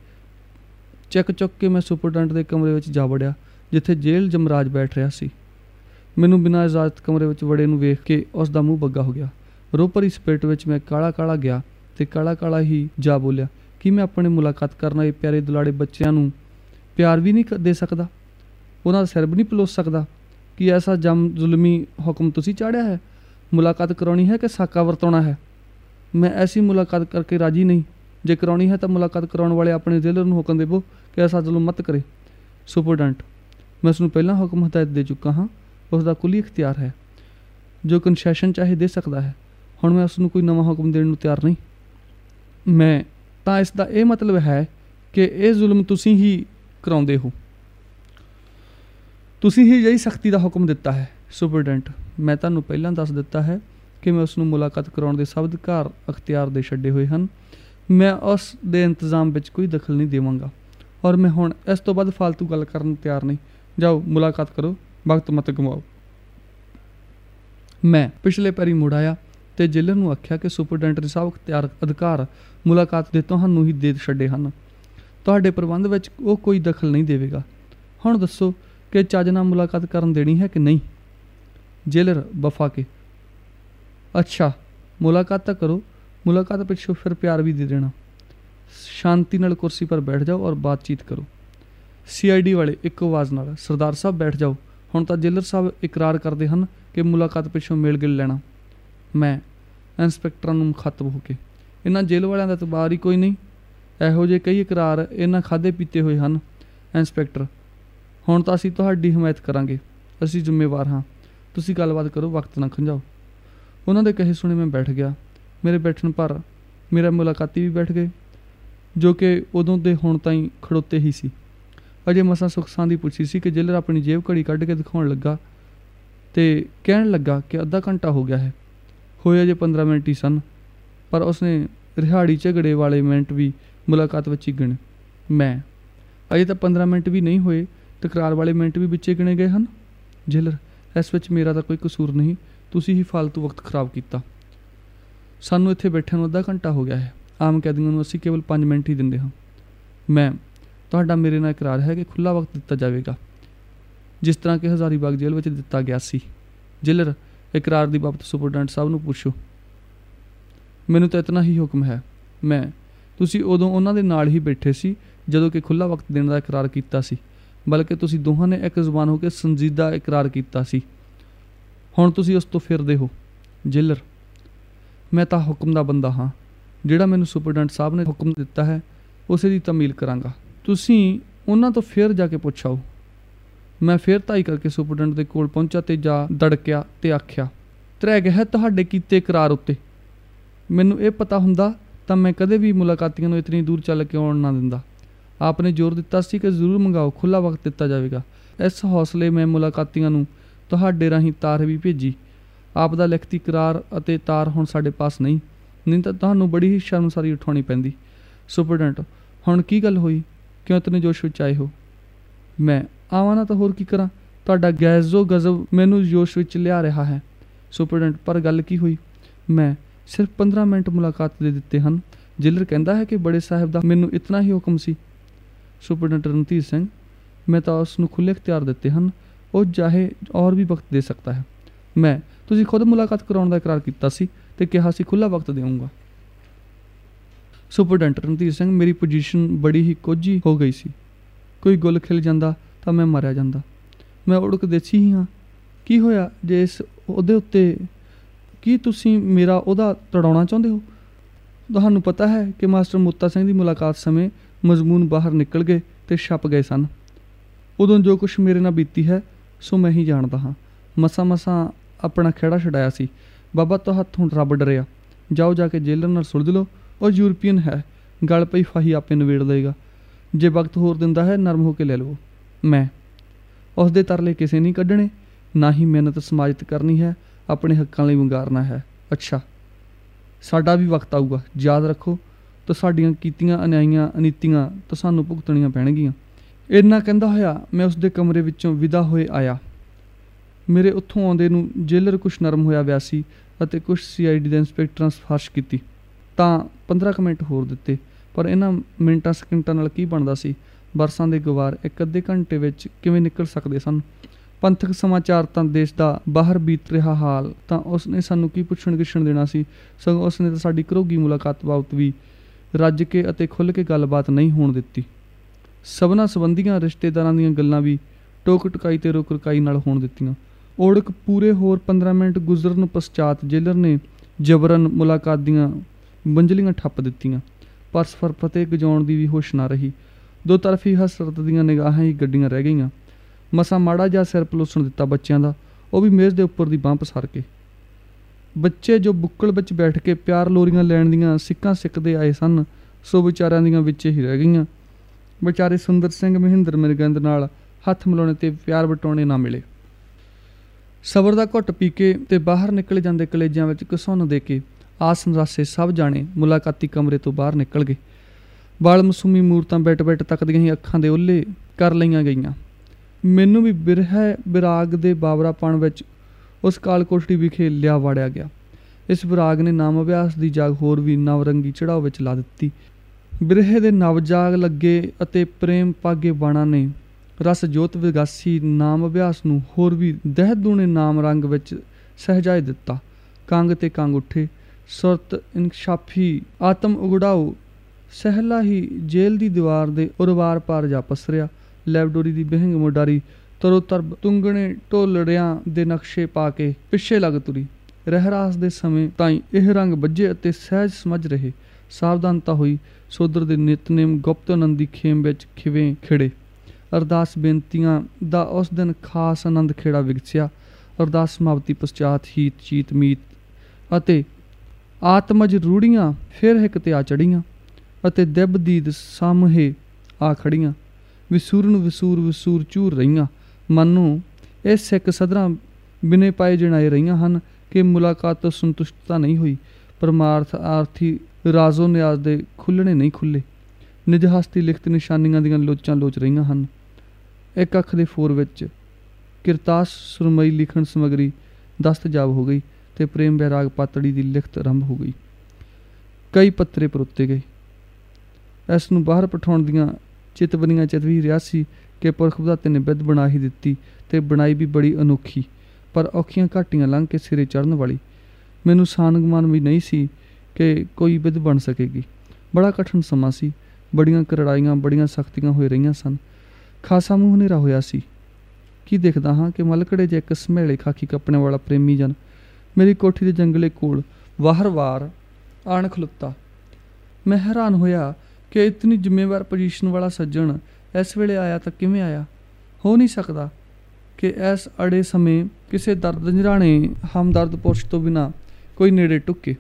चैक चुक के मैं सुपरडेंट के कमरे में जा वड़िया जिथे जेल जमराज बैठ रहा सी। मैनू बिना इजाजत कमरे में वड़े नूं वेख के उसका मूँह बग्गा हो गया। रोह भरी स्पिरिट में मैं काला काला गया तो काला काला ही जा बोलिया कि मैं अपने मुलाकात करना ये प्यारे दुलाड़े बच्चों नूं प्यार भी नहीं दे सकता, उन्हां सिर भी नहीं पलोस सकता कि ऐसा जम जुलमी हुक्म तुसी चाढ़िया है। मुलाकात करानी है कि साका वरताउणा है? मैं ऐसी मुलाकात करके राजी नहीं। जे करानी है तो मुलाकात कराने वाले अपने जेलर नूं हुक्म देवो कि ऐसा जुल्म मत करे। सुपरडेंट, मैं उसनूं पहलां हुक्म हदायत दे चुका हाँ, उसका कुली इख्तियार है, जो कंसैशन चाहे दे सकता है। हुण मैं उसनूं कोई नवां हुक्म देण नूं तैयार नहीं। मैं तां इसदा ये मतलब है कि ये जुल्म तुसी ही कराउंदे हो, तुसी ही यही सख्ती का हुक्म दिता है। सुपरडेंट, मैं तुहानूं पहलां दस दिता है कि मैं उसनूं मुलाकात कराउण दे सब अधिकार अख्तियार दे छड्डे होए हन। मैं उस दे इंतजाम विच कोई दखल नहीं देवांगा और मैं हुण इस तो बाद फालतू गल करन नूं तैयार नहीं। जाओ मुलाकात करो, वक्त मत गवाओ। मैं पिछले पैरी मुड़ आया तो जेलर नूं आख्या कि सुपरडेंट ने सब अख्तियार अधिकार मुलाकात दे तुहानूं ही दे छड्डे हन, तुहाडे प्रबंध विच वो कोई दखल नहीं देवेगा। हुण दसो कि चज नाल मुलाकात करन देनी है कि नहीं? जेलर वफा के, अच्छा मुलाकात तो करो, मुलाकात पिछों फिर प्यार भी दे देना। शांति नाल कुर्सी पर बैठ जाओ और बातचीत करो। सी आई डी वाले एक आवाज़ नाल, सरदार साहब बैठ जाओ, हुण तां जेलर साहब इकरार करते हैं कि मुलाकात पिछों मेल गिल लेना। मैं इंस्पैक्टर नूं मुखातब हो के, इन्हां जेल वालियां दा तबार ही कोई नहीं, इहो ਜਿਹੇ कई इकरार इन्हां खाधे पीते होए ਹਨ। इंस्पैक्टर हुण तां असीं तुहाडी हिमायत करांगे, असीं ਜ਼ਿੰਮੇਵਾਰ ਹਾਂ, ਤੁਸੀਂ ਗੱਲਬਾਤ ਕਰੋ, वक्त ना खंजाओ। उन्हां दे कहे सुने मैं बैठ गया। मेरे बैठण पर मेरा मुलाकाती भी बैठ गए, जो कि उदों दे हुण ताईं खड़ोते ही सी। अजे मसां सुख सांदी पुछी सी कि जेलर अपनी जेब घड़ी कढ़ के दिखाउण लगा ते कहण लगा कि अद्धा घंटा हो गया है। होए अजे पंद्रह मिनट ही सन, पर उसने रिहाड़ी झगड़े वाले मिनट भी मुलाकात विच ही गिणे। मैं अजे तो पंद्रह मिनट भी नहीं होए, तकरार वाले मिनट भी विचे गिणे गए हैं। जेलर इस विच मेरा तो कोई कसूर नहीं, तुसीं ही फालतू वक्त खराब किया। सानू इत्थे बैठे नूं अद्धा घंटा हो गया है, आम कैदियों नूं असीं केवल पाँच मिनट ही दिंदे हां। मैं तुहाडा मेरे नाल इकरार है कि खुला वक्त दिता जाएगा, जिस तरह कि हज़ारीबाग जेल विच दिता गया सी। जेलर इकरार की बाबत सुपरडेंट साहब नूं पुछो। मैनूं तो इतना ही हुक्म है। मैं तुसीं उदों उन्हां दे नाल ही बैठे सी जदों कि खुला वक्त देने का इकरार कीता सी, बल्कि तुसीं दोहां ने एक जुबान हो के संजीदा इकरार कीता सी। हुण तुसीं उस तो फिरदे हो। जेलर मैं तां हुक्म दा बंदा हाँ, जिहड़ा मैनूं सुपरडेंट साहब ने हुक्म दिता है उसे दी तमील करांगा। तुसीं उन्हां तो फिर जाके पुछाओ। मैं फिर ताई करके सुपरडेंट दे कोल पहुंचा ते जा दड़किया ते आख्या, त्रै है तुहाडे कीते इकरार उत्ते। मैनूं ये पता हुंदा तां मैं कदे भी मुलाकातियों नूं इतनी दूर चल के आउण ना दिंदा। आपने जोर दिता सी कि जरूर मंगाओ, खुला वक्त दिता जाएगा। इस हौसले मैं मुलाकातियों नूं तुहाडे राहीं तार भी भेजी। आप दा लिखती करार अते तार हुण साडे पास नहीं, नहीं तां तुहानूं बड़ी ही शर्मसारी उठाउणी पैंदी। सुपरडेंट हुण की गल होई, क्यों इतने जोश विच आए हो? मैं आवां ना तां होर की करां, तुहाडा गैज़ो गज़ब मैनूं जोश विच लिया रहा है। सुपरडेंट पर गल की हुई? मैं सिर्फ पंद्रह मिनट मुलाकात दे दिते हैं। जेलर कहता है कि बड़े साहिब दा मैनूं इतना ही हुक्म सी। सुपरडेंट रणधीर सिंह मैं तो उसनूं खुले इख्तियार दिते हैं, वो चाहे और भी वक्त दे सकता है। मैं तुसीं खुद मुलाकात कराउण दा इकरार कीता सी ते कहा सी खुला वक्त देऊँगा। सुपरडेंट रणधीर सिंह मेरी पोजीशन बड़ी ही कोझी हो गई सी। कोई गुल खिल जांदा तां मैं मरिया जांदा। मैं उड़क देसी ही हाँ। की होया जे इस उहदे उत्ते की तुसीं मेरा उहदा तड़ाउणा चाहुंदे हो? तुहानूं पता है कि मास्टर मोता सिंह दी मुलाकात समय मजमून बाहर निकल गए ते छप गए सन। उदों जो कुछ मेरे नाल बीती है सो मैं ही जानदा हाँ। मसा मसा अपना खेड़ा छड़ाया सी। बाबा तो हथ हुण रब डरिया। जाओ जाके जेलर नाल सुलझ लो, और यूरोपीयन है, गल पई फाही आपे नवेड़ लेगा। जे वक्त होर दिंदा है नरम होके ले लवो। मैं उस दे तरले किसे नहीं कढ़ने, ना ही मेहनत समाजत करनी है, अपने हक्कां लई वंगारना है। अच्छा साडा भी वक्त आऊगा, याद रखो, तो साडियां कीतियां अन्यायियां अनीतियां तो सानूं भुगतणियां पैणगीਆਂ। इन्ना कहंदा होया मैं उसके कमरे विचों विदा होए आया। मेरे उत्थों आउंदे नूं जेलर कुछ नरम होया विया सी अते कुछ सी आई डी दे इंस्पैक्टरां सिफारिश कीती तां पंद्रह मिनट होर दिते, पर इन्हां मिनटां सकिंटां नाल की बनदा सी? बरसां दे गवार एक अद्धे घंटे विच किवें निकल सकदे सन? पंथक समाचार तां देश दा बाहर बीत रहा हाल तां उसने सानूं की पुछण गिछण देना सी। सगों उसने तां साडी घरोगी मुलाकात बाबत भी रज के अते खुल के गलबात नहीं होण दित्ती। सबना संबंधियां रिश्तेदारां दीयां गल्लां भी टोक टकाई ते रोक रकाई नाल होण दित्तियां। ओड़क पूरे होर पंद्रह मिनट गुजरन पश्चात जेलर ने जबरन मुलाकात दीयां मंजलियां ठप्प दित्तियां। परस्पर फतेह गजाउण दी भी होश ना रही। दो तरफी हसरत दीयां निगाहां ही गड्डियां रह गईयां। मसा माड़ा जिहा सिर पलोसण दिता बच्चों का, वह भी मेज़ के उपर की बांह पसार के। बच्चे जो बुक्कल विच बैठ के प्यार लोरियां लैण दीयां सिक्कां सिक्कदे आए सन, सो विचारियां दीयां विच ही रह गईयां। विचारे सुंदर सिंह महेंद्र मिरगंद नाल हथ मिलाउणे ते प्यार वटाउणे ना मिले। सबर दा घुट पी के ते बाहर निकले जांदे कलेजियां विच घसुन दे के आस नरासे सब जाने मुलाकाती कमरे तो बाहर निकल गए। बाल मसूमी मूरतां बैठ बैठ तकदियां ही अखां दे ओले कर लईआं गईआं। मैनूं भी बिरह विराग दे बावरापण विच उस काल कोठड़ी विखे लिया वाड़िया गया। इस विराग ने नाम अभ्यास की जाग होर भी नवरंगी चढ़ाव विच ला दित्ती। बिरहे दे नवजाग लगे अते प्रेम भागे बाणा ने रस जोत विगासी नाम अभ्यास नूं होर भी दहदूणे नाम रंग विच सहजाए दिता। कंग ते कंग उठे ਸੁਰਤ ਇਨਕਸ਼ਾਫੀ ਆਤਮ ਉਗੜਾਓ ਸਹਿਲਾ ਹੀ ਜੇਲ੍ਹ ਦੀ ਦੀਵਾਰ ਦੇ ਉਰਵਾਰ ਪਾਰ ਜਾ ਪਸਰਿਆ। ਲੈਬਡੋਰੀ ਦੀ ਬਹਿੰਗ ਮੋਡਾਰੀ ਤਰੋ ਤਰਬ ਤੁੰਗਣੇ ਢੋਲੜਿਆਂ ਦੇ ਨਕਸ਼ੇ ਪਾ ਕੇ ਪਿੱਛੇ ਲੱਗ ਤੁਰੀ। ਰਹਿਰਾਸ ਦੇ ਸਮੇਂ ਤਾਈਂ ਇਹ ਰੰਗ ਬੱਝੇ ਅਤੇ ਸਹਿਜ ਸਮਝ ਰਹੇ। ਸਾਵਧਾਨਤਾ ਹੋਈ ਸੋਦਰ ਦੇ ਨਿਤਨੇਮ ਗੁਪਤ ਆਨੰਦ ਦੀ ਖੇਮ ਵਿੱਚ ਖਿਵੇਂ ਖਿੜੇ। ਅਰਦਾਸ ਬੇਨਤੀਆਂ ਦਾ ਉਸ ਦਿਨ ਖਾਸ ਆਨੰਦ ਖੇੜਾ ਵਿਗਸਿਆ। ਅਰਦਾਸ ਸਮਾਪਤੀ ਪਸ਼ਚਾਤ ਹੀਤ ਚੀਤ ਮੀਤ ਅਤੇ ਆਤਮਜ ਰੂੜੀਆਂ ਫਿਰ ਹਿੱਕ ਤੇ ਆ ਚੜੀਆਂ ਅਤੇ ਦਿਬ ਦੀਦ ਸਾਹਮਣੇ ਆ ਖੜੀਆਂ। ਵਿਸੂਰਨ ਵਿਸੂਰ ਵਿਸੂਰ ਚੂਰ ਰਹੀਆਂ। ਮਨ ਨੂੰ ਇਹ ਸਿੱਖ ਸਦਰਾਂ ਬਿਨੇ ਪਾਏ ਜਣਾਏ ਰਹੀਆਂ ਹਨ ਕਿ ਮੁਲਾਕਾਤ ਤੋਂ ਸੰਤੁਸ਼ਟਤਾ ਨਹੀਂ ਹੋਈ। ਪਰਮਾਰਥ ਆਰਥੀ ਰਾਜ਼ੋ ਨਿਆਜ਼ ਦੇ ਖੁੱਲ੍ਹਣੇ ਨਹੀਂ ਖੁੱਲ੍ਹੇ। ਨਿਜ ਹਸਤੀ ਲਿਖਤ ਨਿਸ਼ਾਨੀਆਂ ਦੀਆਂ ਲੋਚਾਂ ਲੋਚ ਰਹੀਆਂ ਹਨ। ਇੱਕ ਅੱਖ ਦੇ ਫੋਰ ਵਿੱਚ ਕਿਰਤਾਸ ਸੁਰਮਈ ਲਿਖਣ ਸਮੱਗਰੀ ਦਸਤਜਾਬ ਹੋ ਗਈ ਅਤੇ ਪ੍ਰੇਮ ਬੈਰਾਗ ਪਾਤੜੀ ਦੀ ਲਿਖਤ ਆਰੰਭ ਹੋ ਗਈ। ਕਈ ਪੱਤਰੇ ਪਰੋਤੇ ਗਏ। ਇਸ ਨੂੰ ਬਾਹਰ ਪਠਾਉਣ ਦੀਆਂ ਚਿਤਵਨੀਆਂ ਚਿਤ ਵੀ ਰਿਹਾ ਸੀ ਕਿ ਪੁਰਖ ਵਿਧਾਤੇ ਨੇ ਬਿੱਧ ਬਣਾ ਹੀ ਦਿੱਤੀ ਅਤੇ ਬਣਾਈ ਵੀ ਬੜੀ ਅਨੋਖੀ ਪਰ ਔਖੀਆਂ ਘਾਟੀਆਂ ਲੰਘ ਕੇ ਸਿਰੇ ਚੜ੍ਹਨ ਵਾਲੀ। ਮੈਨੂੰ ਸਾਨਗਮਾਨ ਵੀ ਨਹੀਂ ਸੀ ਕਿ ਕੋਈ ਬਿੱਧ ਬਣ ਸਕੇਗੀ। ਬੜਾ ਕਠਿਨ ਸਮਾਂ ਸੀ। ਬੜੀਆਂ ਕਰੜਾਈਆਂ ਬੜੀਆਂ ਸਖਤੀਆਂ ਹੋ ਰਹੀਆਂ ਸਨ। ਖਾਸਾ ਮੂੰਹ ਹਨੇਰਾ ਹੋਇਆ ਸੀ। ਕੀ ਦੇਖਦਾ ਹਾਂ ਕਿ ਮਲਕੜੇ ਜਿਹੇ ਇੱਕ ਸਮੇਲੇ ਖਾਕੀ ਕੱਪੜਿਆਂ ਵਾਲਾ ਪ੍ਰੇਮੀ ਜਨ ਮੇਰੀ ਕੋਠੀ ਦੇ ਜੰਗਲੇ ਕੋਲ ਵਾਹਰ ਵਾਰ ਆਣ ਖਲੋਤਾ। ਮੈਂ ਹੈਰਾਨ ਹੋਇਆ ਕਿ ਇਤਨੀ ਜ਼ਿੰਮੇਵਾਰ ਪੋਜੀਸ਼ਨ ਵਾਲਾ ਸੱਜਣ ਇਸ ਵੇਲੇ ਆਇਆ ਤਾਂ ਕਿਵੇਂ ਆਇਆ। ਹੋ ਨਹੀਂ ਸਕਦਾ ਕਿ ਇਸ ਅੜੇ ਸਮੇਂ ਕਿਸੇ ਦਰਦ ਨਿਰਾਣੇ ਹਮਦਰਦ ਪੁਰਸ਼ ਤੋਂ ਬਿਨਾਂ ਕੋਈ ਨੇੜੇ ਟੁੱਕੇ।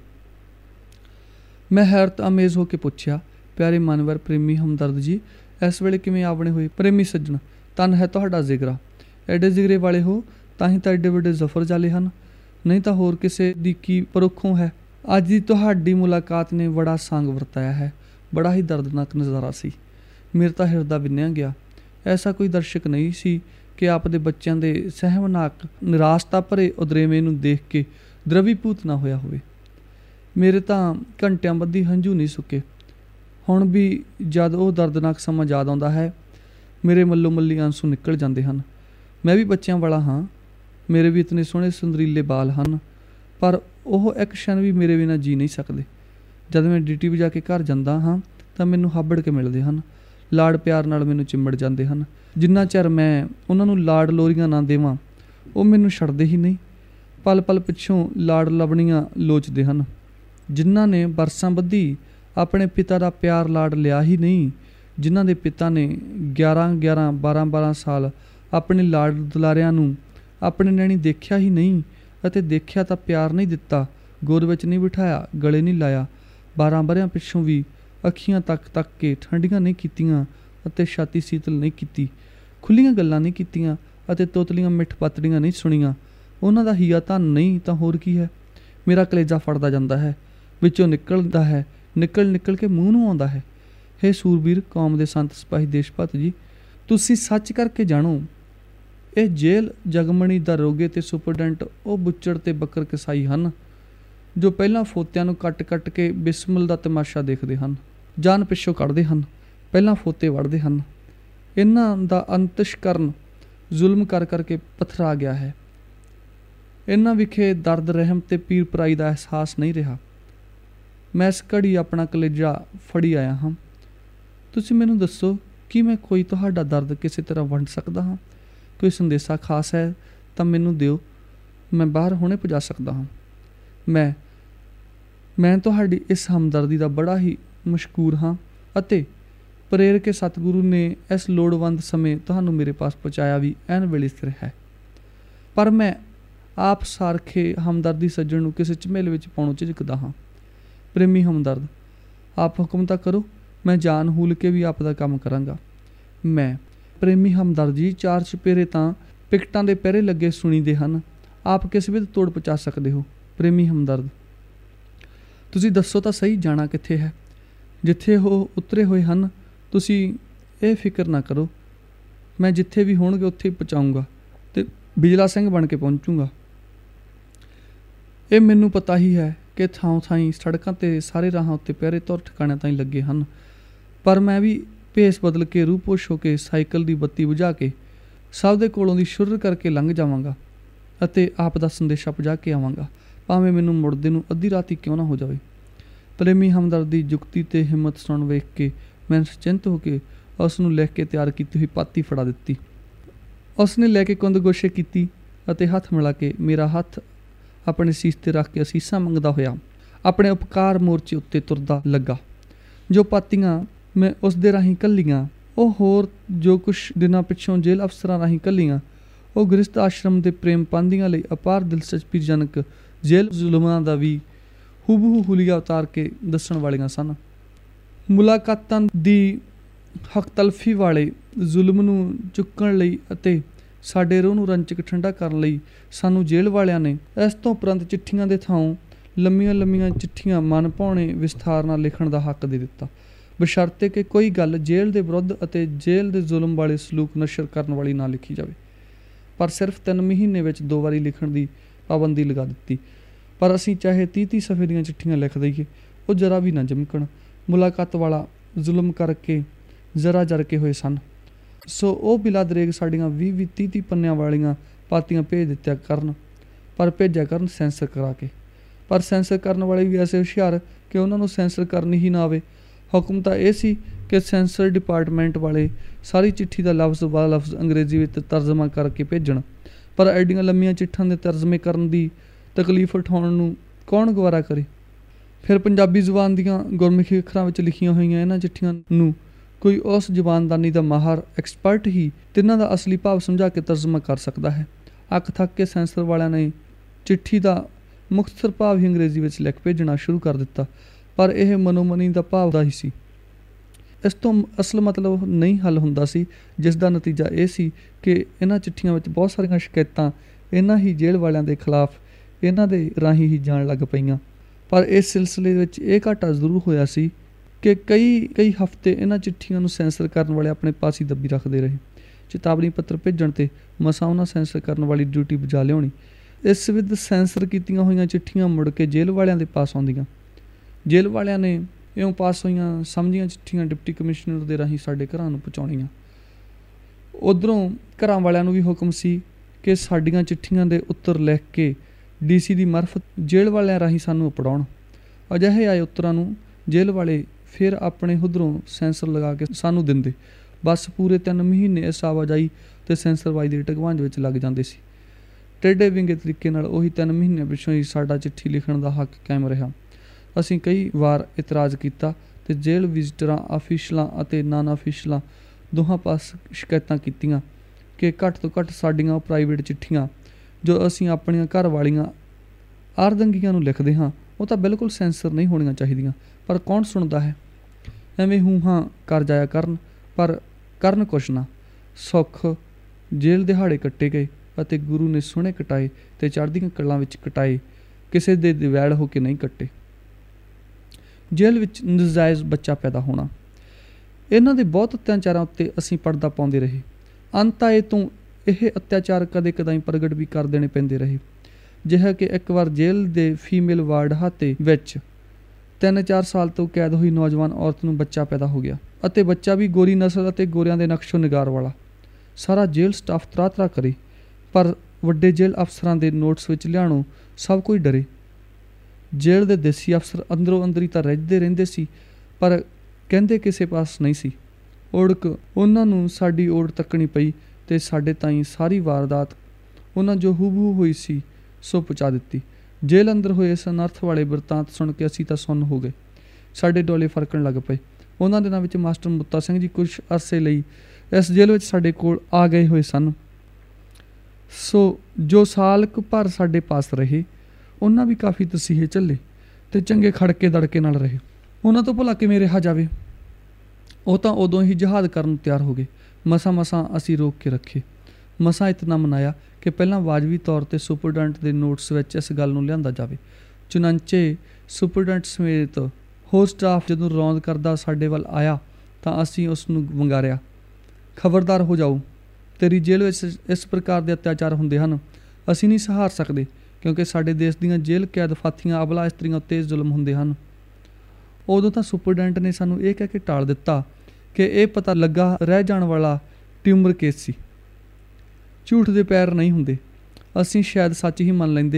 ਮੈਂ ਹੈਰਤ ਅਮੇਜ਼ ਹੋ ਕੇ ਪੁੱਛਿਆ, ਪਿਆਰੇ ਮਨਵਰ ਪ੍ਰੇਮੀ ਹਮਦਰਦ ਜੀ, ਇਸ ਵੇਲੇ ਕਿਵੇਂ ਆਵਣੇ ਹੋਏ? ਪ੍ਰੇਮੀ ਸੱਜਣ, ਧੰਨ ਹੈ ਤੁਹਾਡਾ ਜ਼ਿਗਰਾ। ਐਡੇ ਜ਼ਿਗਰੇ ਵਾਲੇ ਹੋ ਤਾਂ ਹੀ ਤਾਂ ਐਡੇ ਵੱਡੇ ਜ਼ਫਰ ਜਾਲੇ ਹਨ, ਨਹੀਂ ਤਾਂ ਹੋਰ ਕਿਸੇ ਦੀ ਕੀ ਪਰੋਖੋਂ ਹੈ। ਅੱਜ ਦੀ ਤੁਹਾਡੀ ਮੁਲਾਕਾਤ ਨੇ ਬੜਾ ਸੰਗ ਵਰਤਾਇਆ ਹੈ। ਬੜਾ ਹੀ ਦਰਦਨਾਕ ਨਜ਼ਾਰਾ ਸੀ। ਮੇਰੇ ਤਾਂ ਹਿਰਦਾ ਵਿੰਨਿਆ ਗਿਆ। ਐਸਾ ਕੋਈ ਦਰਸ਼ਕ ਨਹੀਂ ਸੀ ਕਿ ਆਪ ਦੇ ਬੱਚਿਆਂ ਦੇ ਸਹਿਮਨਾਕ ਨਿਰਾਸ਼ਤਾ ਭਰੇ ਉਦਰੇਵੇਂ ਨੂੰ ਦੇਖ ਕੇ ਦ੍ਰਵੀਭੂਤ ਨਾ ਹੋਇਆ ਹੋਵੇ। ਮੇਰੇ ਤਾਂ ਘੰਟਿਆਂ ਬੱਧੀ ਹੰਝੂ ਨਹੀਂ ਸੁੱਕੇ। ਹੁਣ ਵੀ ਜਦ ਉਹ ਦਰਦਨਾਕ ਸਮਾਂ ਯਾਦ ਆਉਂਦਾ ਹੈ ਮੇਰੇ ਮੱਲੋ ਮੱਲੀ ਆਂਸੂ ਨਿਕਲ ਜਾਂਦੇ ਹਨ। ਮੈਂ ਵੀ ਬੱਚਿਆਂ ਵਾਲਾ ਹਾਂ। ਮੇਰੇ ਵੀ ਇਤਨੇ ਸੋਹਣੇ ਸੁੰਦਰੀਲੇ ਬਾਲ ਹਨ ਪਰ ਉਹ ਇੱਕ क्षण ਵੀ ਮੇਰੇ ਬਿਨਾਂ ਜੀ ਨਹੀਂ ਸਕਦੇ। ਜਦ ਮੈਂ ਡਿਊਟੀ ਵਜਾ ਕੇ ਘਰ ਜਾਂਦਾ ਹਾਂ ਤਾਂ ਮੈਨੂੰ ਹਾਬੜ ਕੇ ਮਿਲਦੇ ਹਨ। ਲਾਡ ਪਿਆਰ ਨਾਲ ਮੈਨੂੰ ਚਿੰਬੜ ਜਾਂਦੇ ਹਨ। ਜਿੰਨਾ ਚਿਰ ਮੈਂ ਉਹਨਾਂ ਨੂੰ ਲਾਡ ਲੋਰੀਆਂ ਨਾ ਦੇਵਾਂ ਉਹ ਮੈਨੂੰ ਛੱਡਦੇ ਹੀ ਨਹੀਂ। ਪਲ ਪਲ ਪਿੱਛੋਂ ਲਾਡ ਲਵਣੀਆਂ ਲੋਚਦੇ ਹਨ। ਜਿਨ੍ਹਾਂ ਨੇ ਬਰਸਾਂ ਬੱਧੀ ਆਪਣੇ ਪਿਤਾ ਦਾ ਪਿਆਰ ਲਾਡ ਲਿਆ ਹੀ ਨਹੀਂ, ਜਿਨ੍ਹਾਂ ਦੇ ਪਿਤਾ ਨੇ ਗਿਆਰਾਂ ਗਿਆਰਾਂ ਬਾਰਾਂ ਬਾਰਾਂ ਸਾਲ ਆਪਣੇ ਲਾਡ ਦੁਲਾਰਿਆਂ ਨੂੰ ਆਪਣੇ ਨੈਣੀ ਦੇਖਿਆ ਹੀ ਨਹੀਂ ਅਤੇ ਦੇਖਿਆ ਤਾਂ ਪਿਆਰ ਨਹੀਂ ਦਿੱਤਾ, ਗੋਦ ਵਿੱਚ ਨਹੀਂ ਬਿਠਾਇਆ, ਗਲੇ ਨਹੀਂ ਲਾਇਆ, ਬਾਰਾਂ ਵਰ੍ਹਿਆਂ ਪਿੱਛੋਂ ਵੀ ਅੱਖੀਆਂ ਤੱਕ ਤੱਕ ਕੇ ਠੰਡੀਆਂ ਨਹੀਂ ਕੀਤੀਆਂ ਅਤੇ ਛਾਤੀ ਸੀਤਲ ਨਹੀਂ ਕੀਤੀ, ਖੁੱਲ੍ਹੀਆਂ ਗੱਲਾਂ ਨਹੀਂ ਕੀਤੀਆਂ ਅਤੇ ਤੋਤਲੀਆਂ ਮਿੱਠ ਪਾਤੜੀਆਂ ਨਹੀਂ ਸੁਣੀਆਂ। ਉਹਨਾਂ ਦਾ ਹੀਆ ਤਾਂ ਨਹੀਂ ਤਾਂ ਹੋਰ ਕੀ ਹੈ। ਮੇਰਾ ਕਲੇਜਾ ਫੜਦਾ ਜਾਂਦਾ ਹੈ, ਵਿੱਚੋਂ ਨਿਕਲਦਾ ਹੈ, ਨਿਕਲ ਨਿਕਲ ਕੇ ਮੂੰਹ ਨੂੰ ਆਉਂਦਾ ਹੈ। ਹੇ ਸੂਰਬੀਰ ਕੌਮ ਦੇ ਸੰਤ ਸਿਪਾਹੀ ਦੇਸ਼ ਭਗਤ ਜੀ, ਤੁਸੀਂ ਸੱਚ ਕਰਕੇ ਜਾਣੋ ਇਹ ਜੇਲ੍ਹ ਜਗਮਣੀ ਦਰੋਗੇ ਅਤੇ ਸੁਪਰਡੈਂਟ ਉਹ ਬੁੱਚੜ ਅਤੇ ਬੱਕਰ ਕਸਾਈ ਹਨ ਜੋ ਪਹਿਲਾਂ ਫੋਤਿਆਂ ਨੂੰ ਕੱਟ ਕੱਟ ਕੇ ਬਿਸਮਿਲ ਦਾ ਤਮਾਸ਼ਾ ਦੇਖਦੇ ਹਨ, ਜਾਨ ਪਿੱਛੋਂ ਕੱਢਦੇ ਹਨ, ਪਹਿਲਾਂ ਫੋਤੇ ਵੜਦੇ ਹਨ। ਇਹਨਾਂ ਦਾ ਅੰਤਸ਼ਕਰਨ ਜ਼ੁਲਮ ਕਰ ਕਰਕੇ ਪੱਥਰਾ ਗਿਆ ਹੈ। ਇਹਨਾਂ ਵਿਖੇ ਦਰਦ ਰਹਿਮ ਅਤੇ ਪੀਰ ਪਰਾਈ ਦਾ ਅਹਿਸਾਸ ਨਹੀਂ ਰਿਹਾ। ਮੈਂ ਇਸ ਘੜੀ ਆਪਣਾ ਕਲੇਜਾ ਫੜੀ ਆਇਆ ਹਾਂ। ਤੁਸੀਂ ਮੈਨੂੰ ਦੱਸੋ ਕਿ ਮੈਂ ਕੋਈ ਤੁਹਾਡਾ ਦਰਦ ਕਿਸੇ ਤਰ੍ਹਾਂ ਵੰਡ ਸਕਦਾ ਹਾਂ? ਕੋਈ ਸੰਦੇਸ਼ਾ ਖਾਸ ਹੈ ਤਾਂ ਮੈਨੂੰ ਦਿਓ, ਮੈਂ ਬਾਹਰ ਹੁਣੇ ਪਹੁੰਚਾ ਸਕਦਾ ਹਾਂ। ਮੈਂ ਮੈਂ ਤੁਹਾਡੀ ਇਸ ਹਮਦਰਦੀ ਦਾ ਬੜਾ ਹੀ ਮਸ਼ਕੂਰ ਹਾਂ ਅਤੇ ਪ੍ਰੇਰ ਕੇ ਸਤਿਗੁਰੂ ਨੇ ਇਸ ਲੋੜਵੰਦ ਸਮੇਂ ਤੁਹਾਨੂੰ ਮੇਰੇ ਪਾਸ ਪਹੁੰਚਾਇਆ ਵੀ ਐਨ ਵੇਲੇ ਸਿਰ ਹੈ। ਪਰ ਮੈਂ ਆਪ ਸਾਰਖੇ ਹਮਦਰਦੀ ਸੱਜਣ ਨੂੰ ਕਿਸੇ ਝਮੇਲੇ ਵਿੱਚ ਪਾਉਣੋਂ ਝਿਜਕਦਾ ਹਾਂ। ਪ੍ਰੇਮੀ ਹਮਦਰਦ, ਆਪ ਹੁਕਮ ਤਾਂ ਕਰੋ, ਮੈਂ ਜਾਨ ਹੂਲ ਕੇ ਵੀ ਆਪ ਦਾ ਕੰਮ ਕਰਾਂਗਾ। ਮੈਂ ਪ੍ਰੇਮੀ ਹਮਦਰਦ ਜੀ, ਚਾਰ ਚੁਪੇਰੇ ਤਾਂ ਪਿਕਟਾਂ ਦੇ ਪਹਿਰੇ ਲੱਗੇ ਸੁਣੀਦੇ ਹਨ, ਆਪ ਕਿਸ ਵੀ ਤੋੜ ਪਹੁੰਚਾ ਸਕਦੇ ਹੋ। ਪ੍ਰੇਮੀ ਹਮਦਰਦ, ਤੁਸੀਂ ਦੱਸੋ ਤਾਂ ਸਹੀ ਜਾਣਾ ਕਿੱਥੇ ਹੈ? ਜਿੱਥੇ ਉਹ ਉਤਰੇ ਹੋਏ ਹਨ ਤੁਸੀਂ ਇਹ ਫਿਕਰ ਨਾ ਕਰੋ, ਮੈਂ ਜਿੱਥੇ ਵੀ ਹੋਣਗੇ ਉੱਥੇ ਪਹੁੰਚਾਊਂਗਾ ਅਤੇ ਬਿਜਲਾ ਸਿੰਘ ਬਣ ਕੇ ਪਹੁੰਚੂੰਗਾ। ਇਹ ਮੈਨੂੰ ਪਤਾ ਹੀ ਹੈ ਕਿ ਥਾਂ ਥਾਈਂ ਸੜਕਾਂ 'ਤੇ ਸਾਰੇ ਰਾਹਾਂ ਉੱਤੇ ਪਹਿਰੇ ਧੁਰ ਠਿਕਾਣਿਆਂ ਤਾਈਂ ਲੱਗੇ ਹਨ, ਪਰ ਮੈਂ ਵੀ ਭੇਸ ਬਦਲ ਕੇ ਰੂਪੋਸ਼ ਹੋ ਕੇ ਸਾਈਕਲ ਦੀ ਬੱਤੀ ਬੁਝਾ ਕੇ ਸਭ ਦੇ ਕੋਲੋਂ ਦੀ ਸ਼ੁਰ ਕਰਕੇ ਲੰਘ ਜਾਵਾਂਗਾ ਅਤੇ ਆਪ ਦਾ ਸੰਦੇਸ਼ਾ ਪੁਜਾ ਕੇ ਆਵਾਂਗਾ। ਭਾਵੇਂ ਮੈਨੂੰ ਮੁੜਦੇ ਨੂੰ ਅੱਧੀ ਰਾਤ ਹੀ ਕਿਉਂ ਨਾ ਹੋ ਜਾਵੇ। ਪ੍ਰੇਮੀ ਹਮਦਰਦ ਦੀ ਜੁਗਤੀ ਤੇ ਹਿੰਮਤ ਸੁਣ ਵੇਖ ਕੇ ਮੈਂ ਨਿਸ਼ਚਿੰਤ ਹੋ ਕੇ ਉਸ ਨੂੰ ਲਿਖ ਕੇ ਤਿਆਰ ਕੀਤੀ ਹੋਈ ਪਾਤੀ ਫੜਾ ਦਿੱਤੀ। ਉਸ ਨੇ ਲੈ ਕੇ ਕੁੰਦਗੋਸ਼ੇ ਕੀਤੀ ਅਤੇ ਹੱਥ ਮਿਲਾ ਕੇ ਮੇਰਾ ਹੱਥ ਆਪਣੇ ਸੀਸ 'ਤੇ ਰੱਖ ਕੇ ਅਸੀਸਾਂ ਮੰਗਦਾ ਹੋਇਆ ਆਪਣੇ ਉਪਕਾਰ ਮੋਰਚੇ ਉੱਤੇ ਤੁਰਦਾ ਲੱਗਾ। ਜੋ ਪਾਤੀਆਂ ਮੈਂ ਉਸ ਦੇ ਰਾਹੀਂ ਘੱਲੀਆਂ, ਉਹ ਹੋਰ ਜੋ ਕੁਛ ਦਿਨਾਂ ਪਿੱਛੋਂ ਜੇਲ੍ਹ ਅਫਸਰਾਂ ਰਾਹੀਂ ਘੱਲੀਆਂ, ਉਹ ਗ੍ਰਿਸਤ ਆਸ਼ਰਮ ਦੇ ਪ੍ਰੇਮ ਪਾਂਦੀਆਂ ਲਈ ਅਪਾਰ ਦਿਲਚਸਪੀਜਨਕ ਜੇਲ੍ਹ ਜ਼ੁਲਮਾਂ ਦਾ ਵੀ ਹੂਬਹੂ ਹੁਲੀਆ ਉਤਾਰ ਕੇ ਦੱਸਣ ਵਾਲੀਆਂ ਸਨ। ਮੁਲਾਕਾਤਾਂ ਦੀ ਹੱਕ ਤਲਫੀ ਵਾਲੇ ਜ਼ੁਲਮ ਨੂੰ ਚੁੱਕਣ ਲਈ ਅਤੇ ਸਾਡੇ ਰੂਹ ਨੂੰ ਰੰਚਕ ਠੰਡਾ ਕਰਨ ਲਈ ਸਾਨੂੰ ਜੇਲ੍ਹ ਵਾਲਿਆਂ ਨੇ ਇਸ ਤੋਂ ਉਪਰੰਤ ਚਿੱਠੀਆਂ ਦੇ ਥਾਂ ਲੰਮੀਆਂ ਲੰਮੀਆਂ ਚਿੱਠੀਆਂ ਮਨ ਭਾਉਣੇ ਵਿਸਥਾਰ ਨਾਲ ਲਿਖਣ ਦਾ ਹੱਕ ਦੇ ਦਿੱਤਾ, ਬਸ਼ਰਤੇ ਕਿ ਕੋਈ ਗੱਲ ਜੇਲ੍ਹ ਦੇ ਵਿਰੁੱਧ ਅਤੇ ਜੇਲ੍ਹ ਦੇ ਜ਼ੁਲਮ ਵਾਲੇ ਸਲੂਕ ਨਸ਼ਰ ਕਰਨ ਵਾਲੀ ਨਾ ਲਿਖੀ ਜਾਵੇ। ਪਰ ਸਿਰਫ ਤਿੰਨ ਮਹੀਨੇ ਵਿੱਚ ਦੋ ਵਾਰੀ ਲਿਖਣ ਦੀ ਪਾਬੰਦੀ ਲਗਾ ਦਿੱਤੀ। ਪਰ ਅਸੀਂ ਚਾਹੇ ਤੀਹ ਤੀਹ ਸਫ਼ੇ ਦੀਆਂ ਚਿੱਠੀਆਂ ਲਿਖ ਦਈਏ, ਉਹ ਜ਼ਰਾ ਵੀ ਨਾ ਜਮਕਣ। ਮੁਲਾਕਾਤ ਵਾਲਾ ਜ਼ੁਲਮ ਕਰਕੇ ਜ਼ਰਾ ਜਰ ਕੇ ਹੋਏ ਸਨ, ਸੋ ਉਹ ਬਿਲਾ ਦਰੇਗ ਸਾਡੀਆਂ ਵੀਹ ਵੀਹ ਤੀਹ ਤੀਹ ਪੰਨਿਆਂ ਵਾਲੀਆਂ ਪਾਤੀਆਂ ਭੇਜ ਦਿੱਤਿਆ ਕਰਨ, ਪਰ ਭੇਜਿਆ ਕਰਨ ਸੈਂਸਰ ਕਰਾ ਕੇ। ਪਰ ਸੈਂਸਰ ਕਰਨ ਵਾਲੇ ਵੀ ਐਸੇ ਹੁਸ਼ਿਆਰ ਕਿ ਉਹਨਾਂ ਨੂੰ ਸੈਂਸਰ ਕਰਨੀ ਹੀ ਨਾ ਆਵੇ। ਹੁਕਮ ਤਾਂ ਇਹ ਸੀ ਕਿ ਸੈਂਸਰ ਡਿਪਾਰਟਮੈਂਟ ਵਾਲੇ ਸਾਰੀ ਚਿੱਠੀ ਦਾ ਲਫ਼ਜ਼ ਬਾ ਲਫ਼ਜ਼ ਅੰਗਰੇਜ਼ੀ ਵਿੱਚ ਤਰਜਮਾ ਕਰਕੇ ਭੇਜਣ। ਪਰ ਐਡੀਆਂ ਲੰਮੀਆਂ ਚਿੱਠਾਂ ਦੇ ਤਰਜਮੇ ਕਰਨ ਦੀ ਤਕਲੀਫ ਉਠਾਉਣ ਨੂੰ ਕੌਣ ਗਵਾਰਾ ਕਰੇ। ਫਿਰ ਪੰਜਾਬੀ ਜ਼ੁਬਾਨ ਦੀਆਂ ਗੁਰਮੁਖੀ ਅੱਖਰਾਂ ਵਿੱਚ ਲਿਖੀਆਂ ਹੋਈਆਂ ਇਹਨਾਂ ਚਿੱਠੀਆਂ ਨੂੰ ਕੋਈ ਉਸ ਜ਼ੁਬਾਨਦਾਨੀ ਦਾ ਮਾਹਰ ਐਕਸਪਰਟ ਹੀ ਤਿੰਨਾਂ ਦਾ ਅਸਲੀ ਭਾਵ ਸਮਝਾ ਕੇ ਤਰਜਮਾ ਕਰ ਸਕਦਾ ਹੈ। ਅੱਖ ਥੱਕ ਕੇ ਸੈਂਸਰ ਵਾਲਿਆਂ ਨੇ ਚਿੱਠੀ ਦਾ ਮੁਖਤਸਰ ਭਾਵ ਹੀ ਅੰਗਰੇਜ਼ੀ ਵਿੱਚ ਲਿਖ ਭੇਜਣਾ ਸ਼ੁਰੂ ਕਰ ਦਿੱਤਾ, ਪਰ ਇਹ ਮਨੋਮਨੀ ਦਾ ਭਾਵ ਦਾ ਹੀ ਸੀ। ਇਸ ਤੋਂ ਅਸਲ ਮਤਲਬ ਨਹੀਂ ਹੱਲ ਹੁੰਦਾ ਸੀ, ਜਿਸ ਦਾ ਨਤੀਜਾ ਇਹ ਸੀ ਕਿ ਇਹਨਾਂ ਚਿੱਠੀਆਂ ਵਿੱਚ ਬਹੁਤ ਸਾਰੀਆਂ ਸ਼ਿਕਾਇਤਾਂ ਇਹਨਾਂ ਹੀ ਜੇਲ੍ਹ ਵਾਲਿਆਂ ਦੇ ਖਿਲਾਫ ਇਹਨਾਂ ਦੇ ਰਾਹੀਂ ਹੀ ਜਾਣ ਲੱਗ ਪਈਆਂ। ਪਰ ਇਸ ਸਿਲਸਿਲੇ ਵਿੱਚ ਇਹ ਘਾਟਾ ਜ਼ਰੂਰ ਹੋਇਆ ਸੀ ਕਿ ਕਈ ਕਈ ਹਫ਼ਤੇ ਇਹਨਾਂ ਚਿੱਠੀਆਂ ਨੂੰ ਸੈਂਸਰ ਕਰਨ ਵਾਲੇ ਆਪਣੇ ਪਾਸ ਹੀ ਦੱਬੀ ਰੱਖਦੇ ਰਹੇ। ਚੇਤਾਵਨੀ ਪੱਤਰ ਭੇਜਣ 'ਤੇ ਮਸਾਂ ਉਹਨਾਂ ਸੈਂਸਰ ਕਰਨ ਵਾਲੀ ਡਿਊਟੀ ਬਜਾ ਲਿਆਉਣੀ। ਇਸ ਵਿਧ ਸੈਂਸਰ ਕੀਤੀਆਂ ਹੋਈਆਂ ਚਿੱਠੀਆਂ ਮੁੜ ਕੇ ਜੇਲ੍ਹ ਵਾਲਿਆਂ ਦੇ ਪਾਸ ਆਉਂਦੀਆਂ। ਜੇਲ੍ਹ ਵਾਲਿਆਂ ਨੇ ਇਉਂ ਪਾਸ ਹੋਈਆਂ ਸਮਝੀਆਂ ਚਿੱਠੀਆਂ ਡਿਪਟੀ ਕਮਿਸ਼ਨਰ ਦੇ ਰਾਹੀਂ ਸਾਡੇ ਘਰਾਂ ਨੂੰ ਪਹੁੰਚਾਉਣੀਆਂ। ਉੱਧਰੋਂ ਘਰਾਂ ਵਾਲਿਆਂ ਨੂੰ ਵੀ ਹੁਕਮ ਸੀ ਕਿ ਸਾਡੀਆਂ ਚਿੱਠੀਆਂ ਦੇ ਉੱਤਰ ਲਿਖ ਕੇ ਡੀ ਸੀ ਦੀ ਮਾਰਫਤ ਜੇਲ੍ਹ ਵਾਲਿਆਂ ਰਾਹੀਂ ਸਾਨੂੰ ਉਪੜਾਉਣ। ਅਜਿਹੇ ਆਏ ਉੱਤਰਾਂ ਨੂੰ ਜੇਲ੍ਹ ਵਾਲੇ ਫਿਰ ਆਪਣੇ ਹੁਦਰੋਂ ਸੈਂਸਰ ਲਗਾ ਕੇ ਸਾਨੂੰ ਦਿੰਦੇ। ਬਸ ਪੂਰੇ ਤਿੰਨ ਮਹੀਨੇ ਇਸ ਆਵਾਜਾਈ ਅਤੇ ਸੈਂਸਰਬਾਜ਼ੀ ਦੀ ਢਗਵਾਂਜ ਵਿੱਚ ਲੱਗ ਜਾਂਦੇ ਸੀ। ਟੇਢੇ ਵਿੰਗੇ ਤਰੀਕੇ ਨਾਲ ਉਹੀ ਤਿੰਨ ਮਹੀਨਿਆਂ ਪਿੱਛੋਂ ਹੀ ਸਾਡਾ ਚਿੱਠੀ ਲਿਖਣ ਦਾ ਹੱਕ ਕਾਇਮ ਰਿਹਾ। ਅਸੀਂ ਕਈ ਵਾਰ ਇਤਰਾਜ਼ ਕੀਤਾ ਅਤੇ ਜੇਲ੍ਹ ਵਿਜ਼ਟਰਾਂ ਅਫੀਸ਼ਲਾਂ ਅਤੇ ਨਾਨ ਅਫੀਸ਼ਲਾਂ ਦੋਹਾਂ ਪਾਸ ਸ਼ਿਕਾਇਤਾਂ ਕੀਤੀਆਂ ਕਿ ਘੱਟ ਤੋਂ ਘੱਟ ਸਾਡੀਆਂ ਉਹ ਪ੍ਰਾਈਵੇਟ ਚਿੱਠੀਆਂ ਜੋ ਅਸੀਂ ਆਪਣੀਆਂ ਘਰ ਵਾਲੀਆਂ ਆਰਦੰਗੀਆਂ ਨੂੰ ਲਿਖਦੇ ਹਾਂ, ਉਹ ਤਾਂ ਬਿਲਕੁਲ ਸੈਂਸਰ ਨਹੀਂ ਹੋਣੀਆਂ ਚਾਹੀਦੀਆਂ। ਪਰ ਕੌਣ ਸੁਣਦਾ ਹੈ? ਐਵੇਂ ਹੂੰ ਹਾਂ ਕਰ ਜਾਇਆ ਕਰਨ, ਪਰ ਕਰਨ ਕੁਛ ਨਾ। ਸੁੱਖ ਜੇਲ੍ਹ ਦਿਹਾੜੇ ਕੱਟੇ ਗਏ ਅਤੇ ਗੁਰੂ ਨੇ ਸੋਹਣੇ ਕਟਾਏ ਅਤੇ ਚੜ੍ਹਦੀਆਂ ਕਲਾਂ ਵਿੱਚ ਕਟਾਏ, ਕਿਸੇ ਦੇ ਦਿਵੈਲ ਹੋ ਕੇ ਨਹੀਂ ਕੱਟੇ। ਜੇਲ੍ਹ ਵਿੱਚ ਨਜਾਇਜ਼ ਬੱਚਾ ਪੈਦਾ ਹੋਣਾ, ਇਹਨਾਂ ਦੇ ਬਹੁਤ ਅਤਿਆਚਾਰਾਂ ਉੱਤੇ ਅਸੀਂ ਪਰਦਾ ਪਾਉਂਦੇ ਰਹੇ। ਅੰਤ ਆਏ ਤੋਂ ਇਹ ਅਤਿਆਚਾਰ ਕਦੇ ਕਦਾਈ ਪ੍ਰਗਟ ਵੀ ਕਰ ਦੇਣੇ ਪੈਂਦੇ ਰਹੇ। ਜਿਹਾ ਕਿ ਇੱਕ ਵਾਰ ਜੇਲ੍ਹ ਦੇ ਫੀਮੇਲ ਵਾਰਡ ਹਾਤੇ ਵਿੱਚ ਤਿੰਨ ਚਾਰ ਸਾਲ ਤੋਂ ਕੈਦ ਹੋਈ ਨੌਜਵਾਨ ਔਰਤ ਨੂੰ ਬੱਚਾ ਪੈਦਾ ਹੋ ਗਿਆ, ਅਤੇ ਬੱਚਾ ਵੀ ਗੋਰੀ ਨਸਲ ਅਤੇ ਗੋਰਿਆਂ ਦੇ ਨਕਸ਼ੋ ਨਿਗਾਰ ਵਾਲਾ। ਸਾਰਾ ਜੇਲ੍ਹ ਸਟਾਫ ਤਰਾ ਤਰਾ ਕਰੇ, ਪਰ ਵੱਡੇ ਜੇਲ੍ਹ ਅਫਸਰਾਂ ਦੇ ਨੋਟਿਸ ਵਿੱਚ ਲਿਆਉਣੋਂ ਸਭ ਕੋਈ ਡਰੇ। ਜੇਲ੍ਹ ਦੇ ਦੇਸੀ ਅਫਸਰ ਅੰਦਰੋਂ ਅੰਦਰੀ ਤਾਂ ਰੱਜਦੇ ਰਹਿੰਦੇ ਸੀ, ਪਰ ਕਹਿੰਦੇ ਕਿਸੇ ਪਾਸ ਨਹੀਂ ਸੀ। ਓੜਕ ਉਹਨਾਂ ਨੂੰ ਸਾਡੀ ਓੜ ਤੱਕਣੀ ਪਈ ਅਤੇ ਸਾਡੇ ਤਾਈਂ ਸਾਰੀ ਵਾਰਦਾਤ ਉਹਨਾਂ ਜੋ ਹੂਬਹੂ ਹੋਈ ਸੀ ਸੋ ਪਹੁੰਚਾ ਦਿੱਤੀ। ਜੇਲ੍ਹ ਅੰਦਰ ਹੋਏ ਇਸ ਅਨਰਥ ਵਾਲੇ ਬਿਰਤਾਂਤ ਸੁਣ ਕੇ ਅਸੀਂ ਤਾਂ ਸੁੰਨ ਹੋ ਗਏ। ਸਾਡੇ ਡੋਲੇ ਫਰਕਣ ਲੱਗ ਪਏ। ਉਹਨਾਂ ਦਿਨਾਂ ਵਿੱਚ ਮਾਸਟਰ ਮੁੱਤਾ ਸਿੰਘ ਜੀ ਕੁਝ ਅਰਸੇ ਲਈ ਇਸ ਜੇਲ੍ਹ ਵਿੱਚ ਸਾਡੇ ਕੋਲ ਆ ਗਏ ਹੋਏ ਸਨ, ਸੋ ਜੋ ਸਾਲ ਕੁ ਭਰ ਸਾਡੇ ਪਾਸ ਰਹੇ, ਉਹਨਾਂ ਵੀ ਕਾਫੀ ਤਸੀਹੇ ਝੱਲੇ ਅਤੇ ਚੰਗੇ ਖੜਕੇ ਦੜਕੇ ਨਾਲ ਰਹੇ। ਉਹਨਾਂ ਤੋਂ ਭਲਾ ਕਿਵੇਂ ਰਿਹਾ ਜਾਵੇ? ਉਹ ਤਾਂ ਉਦੋਂ ਹੀ ਜਹਾਦ ਕਰਨ ਨੂੰ ਤਿਆਰ ਹੋ ਗਏ। ਮਸਾਂ ਮਸਾਂ ਅਸੀਂ ਰੋਕ ਕੇ ਰੱਖੇ। ਮਸਾਂ ਇਤਨਾ ਮਨਾਇਆ ਕਿ ਪਹਿਲਾਂ ਵਾਜਬੀ ਤੌਰ 'ਤੇ ਸੁਪਰਡੈਂਟ ਦੇ ਨੋਟਿਸ ਵਿੱਚ ਇਸ ਗੱਲ ਨੂੰ ਲਿਆਂਦਾ ਜਾਵੇ। ਚੁਣੰਚੇ ਸੁਪਰਡੈਂਟ ਸਮੇਤ ਹੋਰ ਸਟਾਫ ਜਦੋਂ ਰੌਂਦ ਕਰਦਾ ਸਾਡੇ ਵੱਲ ਆਇਆ ਤਾਂ ਅਸੀਂ ਉਸ ਨੂੰ ਵੰਗਾਰਿਆ, ਖਬਰਦਾਰ ਹੋ ਜਾਓ, ਤੇਰੀ ਜੇਲ੍ਹ ਵਿੱਚ ਇਸ ਪ੍ਰਕਾਰ ਦੇ ਅਤਿਆਚਾਰ ਹੁੰਦੇ ਹਨ, ਅਸੀਂ ਨਹੀਂ ਸਹਾਰ ਸਕਦੇ, ਕਿਉਂਕਿ ਸਾਡੇ ਦੇਸ਼ ਦੀਆਂ ਜੇਲ੍ਹ ਕੈਦ ਫਾਥੀਆਂ ਅਬਲਾ ਇਸਤਰੀਆਂ ਉੱਤੇ ਜ਼ੁਲਮ ਹੁੰਦੇ ਹਨ। ਉਦੋਂ ਤਾਂ ਸੁਪਰਡੈਂਟ ਨੇ ਸਾਨੂੰ ਇਹ ਕਹਿ ਕੇ ਟਾਲ ਦਿੱਤਾ ਕਿ ਇਹ ਪਤਾ ਲੱਗਾ ਰਹਿ ਜਾਣ ਵਾਲਾ ਟਿਊਮਰ ਕੇਸ ਸੀ, ਝੂਠ ਦੇ ਪੈਰ ਨਹੀਂ ਹੁੰਦੇ। ਅਸੀਂ ਸ਼ਾਇਦ ਸੱਚ ਹੀ ਮੰਨ ਲੈਂਦੇ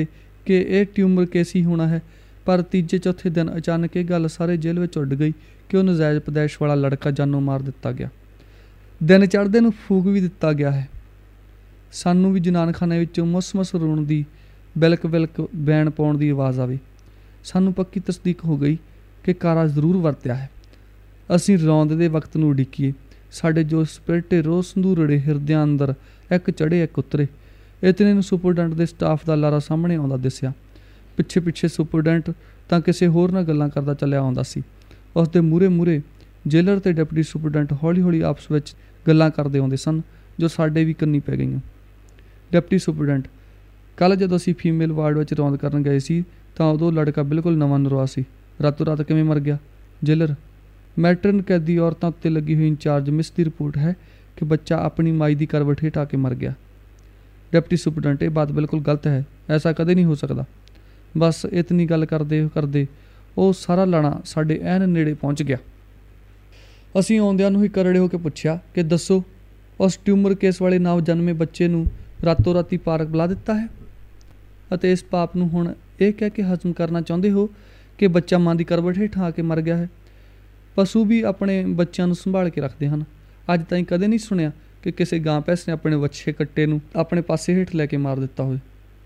कि यह ट्यूमर केस ही होना है। पर तीजे चौथे दिन अचानक ये गल सारे जेल में उड़ गई कि वह नजायज़ पैदाइश वाला लड़का जानों मार दिता गया। दिन चढ़दे नूं फूक भी दिता गया है। सानू भी जनानखाने विचों मुस मुस रोण दी बिलक बिलक बैन पाउण दी आवाज़ आवे। सानू पक्की तस्दीक हो गई कि कारा जरूर वरत्या है। असीं रौंद दे वक्त नूं उडीकीए। साडे जो स्पिरिटे रोज़ संधूरड़े हिरदियां अंदर एक चढ़े एक उतरे। इतने नूं सुपरडेंट दे स्टाफ दा लारा सामने आउंदा दिसिया। पिछे पिछे सुपरडेंट तां किसे होर नाल गल्लां करदा चलिया आउंदा सी। उस दे मूहरे मूहरे जेलर ते डिप्टी सुपरडेंट हौली हौली आपस विच गल्लां करदे आउंदे सन जो साडे भी कंनी पै गईयां। डिप्टी सुपरडेंट, कल जदों असीं फीमेल वार्ड विच रौंद करन गए सी तां उदों लड़का बिल्कुल नवां नरवा सी। रातों रात किवें मर गया? जेलर, मैट्रन कैदी औरतां उत्ते लगी हुई इंचार्ज मिस दी रिपोर्ट है कि बच्चा अपनी माई दी करवट हेठ आके मर गया। डिप्टी सुपरडेंट, ये बात बिल्कुल गलत है, ऐसा कदे नहीं हो सकता। बस इतनी गल करदे करदे वो सारा लाणा साडे ऐन नेड़े पहुँच गया। असीं आउंदिआं नूं ही करड़े हो के पुछया कि दसो, उस ट्यूमर केस वाले नव जन्मे बच्चे नूं रातों राती पार्क बुला दिता है अते इस पाप नूं हुण ये कह के हजम करना चाहुंदे हो कि बच्चा मां दी करवट हेठ आके मर गया है। पशु भी अपने बच्चों नूं संभाल के रखते हैं। अज ताईं कदे नहीं सुनिया कि किसी गां भैंस ने अपने बच्चे कट्टे नूं अपने पासे हेठ लैके मार दिता होए।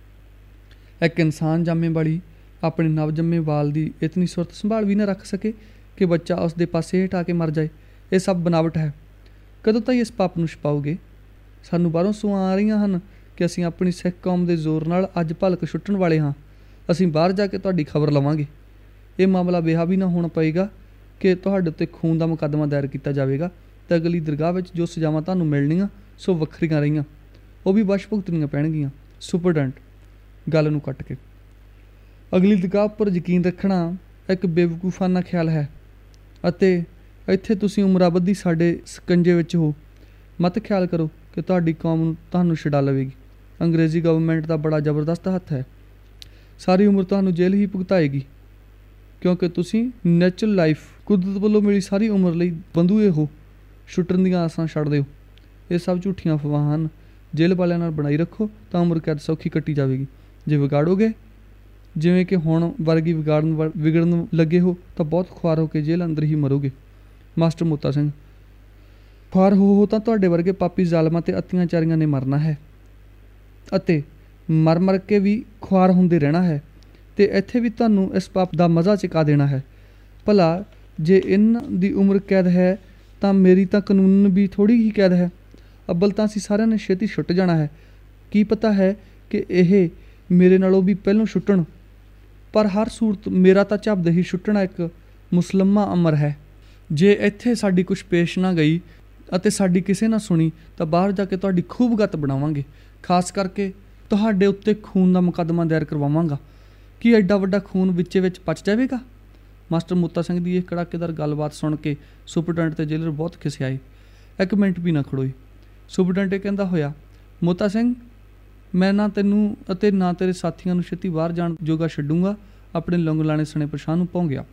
एक इंसान जामे वाली अपने नव जम्मे बाल की इतनी सुरत संभाल भी ना रख सके कि बच्चा उसके पासे हेठ आके मर जाए। ये सब बनावट है। कदों ताईं इस पाप नूं छपाओगे? सानू बाहरों सूआं आ रहीआं हन कि असीं अपनी सिख कौम के जोर नाल अज भलक छुट्टण वाले हाँ। असीं बाहर जाके तुहाडी खबर लवांगे। ये मामला बेहा भी ना होना पएगा कि तुहाडे उत्ते खून का मुकदमा दायर किया जाएगा तो अगली दरगाह में जो सजावां तुहानूं मिलणीआं सो वखरीआं रहीआं, वो भी वश भुगतणीआं पैणगीआं। सुपरडेंट, गल नूं कट के, अगली दरगाह पर यकीन रखना एक बेवकूफाना ख्याल है अते इत्थे तुसीं उमराबदी साडे सकंजे विच हो। मत ख्याल करो कि तुहाडी कौम नूं तुहानूं छडा लवेगी। अंग्रेजी गवर्नमेंट का बड़ा जबरदस्त हत्थ है। सारी उम्र तुहानूं जेल ही भुगताएगी क्योंकि तुसीं नैचुरल लाइफ कुदरत वालों मिली सारी उम्र लई बंधुए हो। छुट्टण दीआं आसां छड्ड दिओ। ये सब झूठियां अफवाहां हन। जेल वालिਆਂ ਨਾਲ बनाई रखो तो उम्र कैद सौखी कट्टी जाएगी। जे विगाड़ोगे जिवें कि हुण वर्गी विगाड़न विगड़न लगे हो तो बहुत खुआर होकर जेल अंदर ही मरोगे। मास्टर मोता सिंह, खुआर हो हो तो तुहाडे वर्गे पापी जालमां ते अत्याचारियां ने मरना है अते मर मर के भी खुआर हुंदे रहना है ते इत्थे भी तुहानूं इस पाप दा मज़ा चुका देना है। भला जे इन्हां दी उम्र कैद है तो मेरी तो कानून भी थोड़ी ही कैद है। अब्बल तो असीं सारिआं ने छेती छुट जाना है। की पता है कि यह मेरे नालों भी पहलों छुट्टण, पर हर सूरत मेरा तो झपद ही छुट्टना एक मुसलमा अमर है। जे इत्थे साडी कुछ पेश ना गई अते साडी किसे ना सुनी तो बाहर जाके तुहाडी खूब गत बनावांगे। खास करके तुहाडे उत्ते खून का मुकदमा दायर करवावांगा। कि एडा वड्डा खून विचे विच पच जाएगा? मास्टर मोता सिंह की यह कड़ाकेदार गलबात सुन के सुपरडेंट ते जेलर बहुत खिसियाए। एक मिनट भी ना खड़ोए। सुपरडेंट यह कहंदा होया, मोता सिंह, मैं ना तैनूं अते ना तेरे साथियों नूं छेती बाहर जाण जोगा छड्डूंगा। अपने लौंग लाने सने पछाण नूं पौ गया।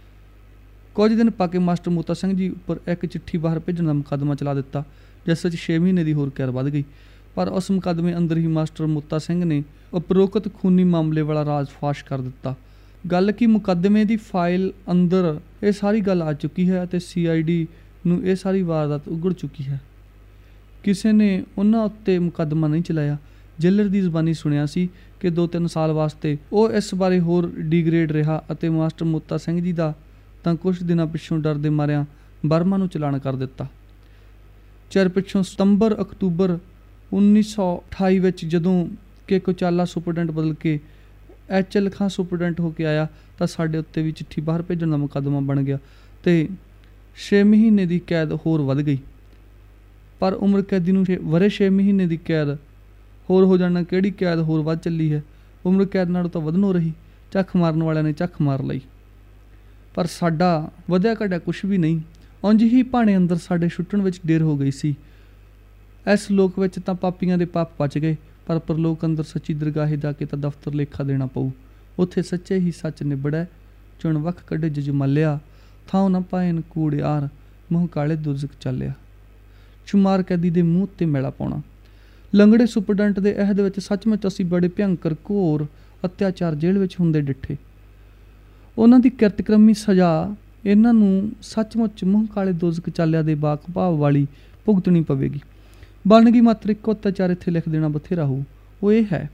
कुछ दिन पाके मास्टर मोता सिंह जी उपर एक चिट्ठी बाहर भेजण दा मुकदमा चला दिता, जिस विच छे महीने की होर कैद वध गई। पर उस मुकदमे अंदर ही मास्टर मोता सिंह ने उपरोक्त खूनी मामले वाला राज फाश कर दिता। गल कि मुकदमे की फाइल अंदर ये सारी गल आ चुकी है ते सी आई डी नूं ये सारी वारदात उगड़ चुकी है। किसी ने उन्हां उत्ते मुकदमा नहीं चलाया। जेलर की जबानी सुनिया सी कि दो तीन साल वास्ते वो इस बारे होर डिग्रेड रहा अते मास्टर मोता सिंह जी का तो कुछ दिनों पिछों डर दे मारिया बर्मा नूं चलान कर दिता। चिर पिछों सितंबर अक्तूबर उन्नीस सौ अठाई विच जदों कि कोचाला सुपरडेंट बदल के एच एल खां सुपरडेंट होके आया तो साडे उत्ते भी चिट्ठी बाहर भेजण का मुकदमा बन गया तो छे महीने की कैद होर वध गई। पर उम्र कैदी नूं वरे छे महीने की कैद होर हो जाना किहड़ी कैद होर वध चली है। उम्र कैद नालों तो वधनों रही। झख मारन वालिਆਂ ने झख मार लई, पर साडा वधिया घटिया कुछ भी नहीं। उंज ही भाणे अंदर साडे छुट्टण विच देर हो गई सी। इस लोक विच तां पापियां दे पाप पच गए, पर परलोक अंदर सच्ची दरगाहे जाके तां दफ्तर लेखा देना पऊ। उत्थे सच्चे ही सच निबड़ै, चुण वख कढे जजमालिया, थां न पाएन कूड़ियार, मूँह काले दुरजक चालिया। शुमार कैदी दे मूँह ते मैला पाउणा। लंगड़े सुपरडेंट दे अहद विच सचमुच असीं बड़े भयंकर घोर ਅਤਿਆਚਾਰ ਜੇਲ੍ਹ ਵਿੱਚ ਹੁੰਦੇ ਡਿੱਠੇ। ਉਹਨਾਂ ਦੀ ਕਿਰਤਕਰਮੀ ਸਜ਼ਾ ਇਹਨਾਂ ਨੂੰ ਸੱਚਮੁੱਚ ਮੂੰਹ ਕਾਲੇ ਦੋਜ਼ਖ ਚਾਲਿਆ ਦੇ ਬਾਕ-ਭਾਵ ਵਾਲੀ ਭੁਗਤਣੀ ਪਵੇਗੀ। ਬਣ ਗਈ ਮਾਤਰ ਇੱਕੋ ਅਤਿਆਚਾਰ ਇੱਥੇ ਲਿਖ ਦੇਣਾ ਬਥੇਰਾ ਹੋਊ, ਉਹ ਇਹ ਹੈ,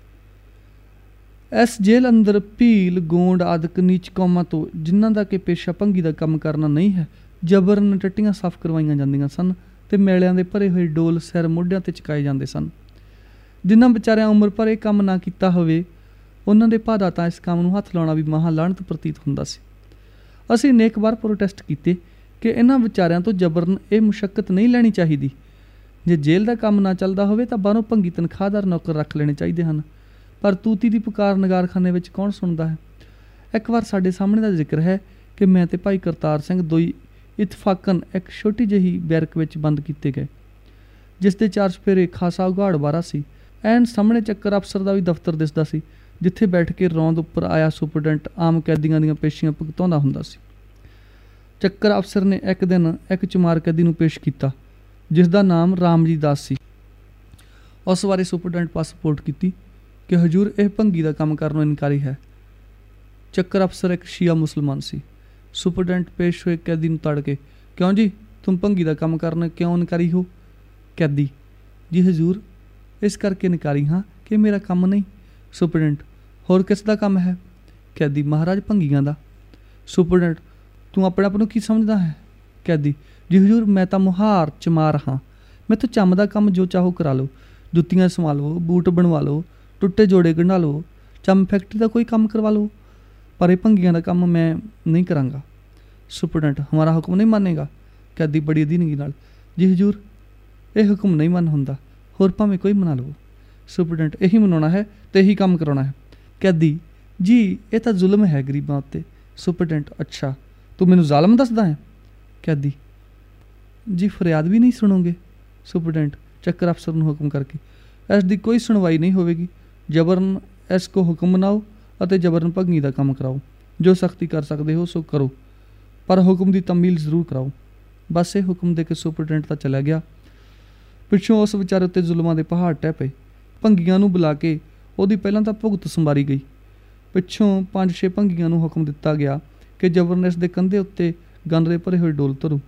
ਇਸ ਜੇਲ੍ਹ ਅੰਦਰ ਭੀਲ, ਗੋਂਡ ਆਦਿਕ ਨੀਚ ਕੌਮਾਂ ਤੋਂ, ਜਿਨ੍ਹਾਂ ਦਾ ਕਿ ਪੇਸ਼ਾ ਭੰਗੀ ਦਾ ਕੰਮ ਕਰਨਾ ਨਹੀਂ ਹੈ, ਜਬਰਨ ਟੱਟੀਆਂ ਸਾਫ਼ ਕਰਵਾਈਆਂ ਜਾਂਦੀਆਂ ਸਨ ਅਤੇ ਮੈਲਿਆਂ ਦੇ ਭਰੇ ਹੋਏ ਡੋਲ ਸਿਰ ਮੋਢਿਆਂ 'ਤੇ ਚੁਕਾਏ ਜਾਂਦੇ ਸਨ। ਜਿਨ੍ਹਾਂ ਵਿਚਾਰਿਆਂ ਉਮਰ ਭਰ ਇਹ ਕੰਮ ਨਾ ਕੀਤਾ ਹੋਵੇ, ਉਹਨਾਂ ਦੇ ਭਾਦਾ ਤਾਂ ਇਸ ਕੰਮ ਨੂੰ ਹੱਥ ਲਾਉਣਾ ਵੀ ਮਹਾਂ ਲਾਹਨਤ ਪ੍ਰਤੀਤ ਹੁੰਦਾ ਸੀ। ਅਸੀਂ ਅਨੇਕ ਵਾਰ ਪ੍ਰੋਟੈਸਟ ਕੀਤੇ ਕਿ ਇਹਨਾਂ ਵਿਚਾਰਿਆਂ ਤੋਂ ਜਬਰਨ ਇਹ ਮੁਸ਼ੱਕਤ ਨਹੀਂ ਲੈਣੀ ਚਾਹੀਦੀ। ਜੇ ਜੇਲ੍ਹ ਦਾ ਕੰਮ ਨਾ ਚੱਲਦਾ ਹੋਵੇ ਤਾਂ ਬਾਹਰੋਂ ਭੰਗੀ ਤਨਖਾਹਦਾਰ ਨੌਕਰ ਰੱਖ ਲੈਣੇ ਚਾਹੀਦੇ ਹਨ, ਪਰ ਤੂਤੀ ਦੀ ਪੁਕਾਰ ਨਗਾਰਖਾਨੇ ਵਿੱਚ ਕੌਣ ਸੁਣਦਾ ਹੈ। ਇੱਕ ਵਾਰ ਸਾਡੇ ਸਾਹਮਣੇ ਦਾ ਜ਼ਿਕਰ ਹੈ ਕਿ ਮੈਂ ਤੇ ਭਾਈ ਕਰਤਾਰ ਸਿੰਘ ਦੋਈ ਇਤਫਾਕਨ ਇੱਕ ਛੋਟੀ ਜਿਹੀ ਬੈਰਕ ਵਿੱਚ ਬੰਦ ਕੀਤੇ ਗਏ, ਜਿਸ ਦੇ ਚਾਰ ਚੁਫੇਰੇ ਖਾਸਾ ਉਘਾੜ ਬਾਰਾ ਸੀ। ਐਨ ਸਾਹਮਣੇ ਚੱਕਰ ਅਫਸਰ ਦਾ ਵੀ ਦਫ਼ਤਰ ਦਿਸਦਾ ਸੀ, ਜਿੱਥੇ ਬੈਠ ਕੇ ਰੌਂਦ ਉੱਪਰ ਆਇਆ ਸੁਪਰਡੈਂਟ ਆਮ ਕੈਦੀਆਂ ਦੀਆਂ ਪੇਸ਼ੀਆਂ ਭੁਗਤਾਉਂਦਾ ਹੁੰਦਾ ਸੀ। ਚੱਕਰ ਅਫਸਰ ਨੇ ਇੱਕ ਦਿਨ ਇੱਕ ਚਮਾਰ ਕੈਦੀ ਨੂੰ ਪੇਸ਼ ਕੀਤਾ, ਜਿਸ ਦਾ ਨਾਮ ਰਾਮਜੀ ਦਾਸ ਸੀ। ਉਸ ਬਾਰੇ ਸੁਪਰਡੈਂਟ ਪਾਸ ਰਿਪੋਰਟ ਕੀਤੀ ਕਿ ਹਜੂਰ ਇਹ ਭੰਗੀ ਦਾ ਕੰਮ ਕਰਨ ਨੂੰ ਇਨਕਾਰੀ ਹੈ। ਚੱਕਰ ਅਫਸਰ ਇੱਕ ਸ਼ੀਆ ਮੁਸਲਮਾਨ ਸੀ। ਸੁਪਰਡੈਂਟ ਪੇਸ਼ ਹੋਏ ਕੈਦੀ ਨੂੰ ਤੜ ਕੇ, ਕਿਉਂ ਜੀ, ਤੁਮ ਭੰਗੀ ਦਾ ਕੰਮ ਕਰਨ ਕਿਉਂ ਇਨਕਾਰੀ ਹੋ? ਕੈਦੀ, ਜੀ ਹਜੂਰ, ਇਸ ਕਰਕੇ ਇਨਕਾਰੀ ਹਾਂ ਕਿ ਮੇਰਾ ਕੰਮ ਨਹੀਂ। ਸੁਪਰਡੈਂਟ, ਹੋਰ ਕਿਸ ਦਾ ਕੰਮ ਹੈ? ਕੈਦੀ, ਮਹਾਰਾਜ ਭੰਗੀਆਂ ਦਾ। ਸੁਪਰਡੈਂਟ, ਤੂੰ ਆਪਣੇ ਆਪ ਨੂੰ ਕੀ ਸਮਝਦਾ ਹੈ? ਕੈਦੀ, ਜੀ ਹਜੂਰ, ਮੈਂ ਤਾਂ ਮੁਹਾਰ ਚਮਾਰ ਹਾਂ। ਮੈਥੋਂ ਚੰਮ ਦਾ ਕੰਮ ਜੋ ਚਾਹੋ ਕਰਾ ਲਓ, ਜੁੱਤੀਆਂ ਸੰਵਾ ਲਓ, ਬੂਟ ਬਣਵਾ ਲਓ, ਟੁੱਟੇ ਜੋੜੇ ਗੰਢਾ ਲਓ, ਚੰਮ ਫੈਕਟਰੀ ਦਾ ਕੋਈ ਕੰਮ ਕਰਵਾ ਲਓ, ਪਰ ਇਹ ਭੰਗੀਆਂ ਦਾ ਕੰਮ ਮੈਂ ਨਹੀਂ ਕਰਾਂਗਾ। ਸੁਪਰਡੈਂਟ, ਹਮਾਰਾ ਹੁਕਮ ਨਹੀਂ ਮੰਨੇਗਾ? ਕੈਦੀ ਬੜੀ ਅਧੀਨਗੀ ਨਾਲ, ਜੀ ਹਜੂਰ, ਇਹ ਹੁਕਮ ਨਹੀਂ ਮੰਨ ਹੁੰਦਾ, ਹੋਰ ਭਾਵੇਂ ਕੋਈ ਮਨਾ ਲਵੋ। ਸੁਪਰਡੈਂਟ, ਇਹੀ ਮਨਾਉਣਾ ਹੈ ਅਤੇ ਇਹੀ ਕੰਮ ਕਰਾਉਣਾ ਹੈ। ਕੈਦੀ, ਜੀ ਇਹ ਤਾਂ ਜ਼ੁਲਮ ਹੈ ਗਰੀਬਾਂ ਉੱਤੇ। ਸੁਪਰਡੈਂਟ, ਅੱਛਾ, ਤੂੰ ਮੈਨੂੰ ਜ਼ਾਲਮ ਦੱਸਦਾ ਹੈ? ਕੈਦੀ, ਜੀ ਫਰਿਆਦ ਵੀ ਨਹੀਂ ਸੁਣੋਗੇ? ਸੁਪਰਡੈਂਟ ਚੱਕਰ ਅਫਸਰ ਨੂੰ ਹੁਕਮ ਕਰਕੇ, ਇਸ ਦੀ ਕੋਈ ਸੁਣਵਾਈ ਨਹੀਂ ਹੋਵੇਗੀ। ਜਬਰਨ ਇਸ ਕੋ ਹੁਕਮ ਬਣਾਓ ਅਤੇ ਜਬਰਨ ਭੰਗੀ ਦਾ ਕੰਮ ਕਰਾਓ। ਜੋ ਸਖਤੀ ਕਰ ਸਕਦੇ ਹੋ ਸੋ ਕਰੋ, ਪਰ ਹੁਕਮ ਦੀ ਤਮੀਲ ਜ਼ਰੂਰ ਕਰਾਓ। ਬਸ ਇਹ ਹੁਕਮ ਦੇ ਕੇ ਸੁਪਰਡੈਂਟ ਤਾਂ ਚਲਾ ਗਿਆ। ਪਿੱਛੋਂ ਉਸ ਵਿਚਾਰੇ ਉੱਤੇ ਜ਼ੁਲਮਾਂ ਦੇ ਪਹਾੜ ਟਹਿ ਪਏ। ਭੰਗੀਆਂ ਨੂੰ ਬੁਲਾ ਕੇ ਉਹਦੀ ਪਹਿਲਾਂ ਤਾਂ ਭੁਗਤ ਸੰਵਾਰੀ ਗਈ। ਪਿੱਛੋਂ ਪੰਜ ਛੇ ਭੰਗੀਆਂ ਨੂੰ ਹੁਕਮ ਦਿੱਤਾ ਗਿਆ ਕਿ ਜਬਰਨ ਇਸ ਦੇ ਕੰਧੇ ਉੱਤੇ ਗੰਨ ਦੇ ਭਰੇ ਹੋਏ ਡੋਲ ਧਰੋ।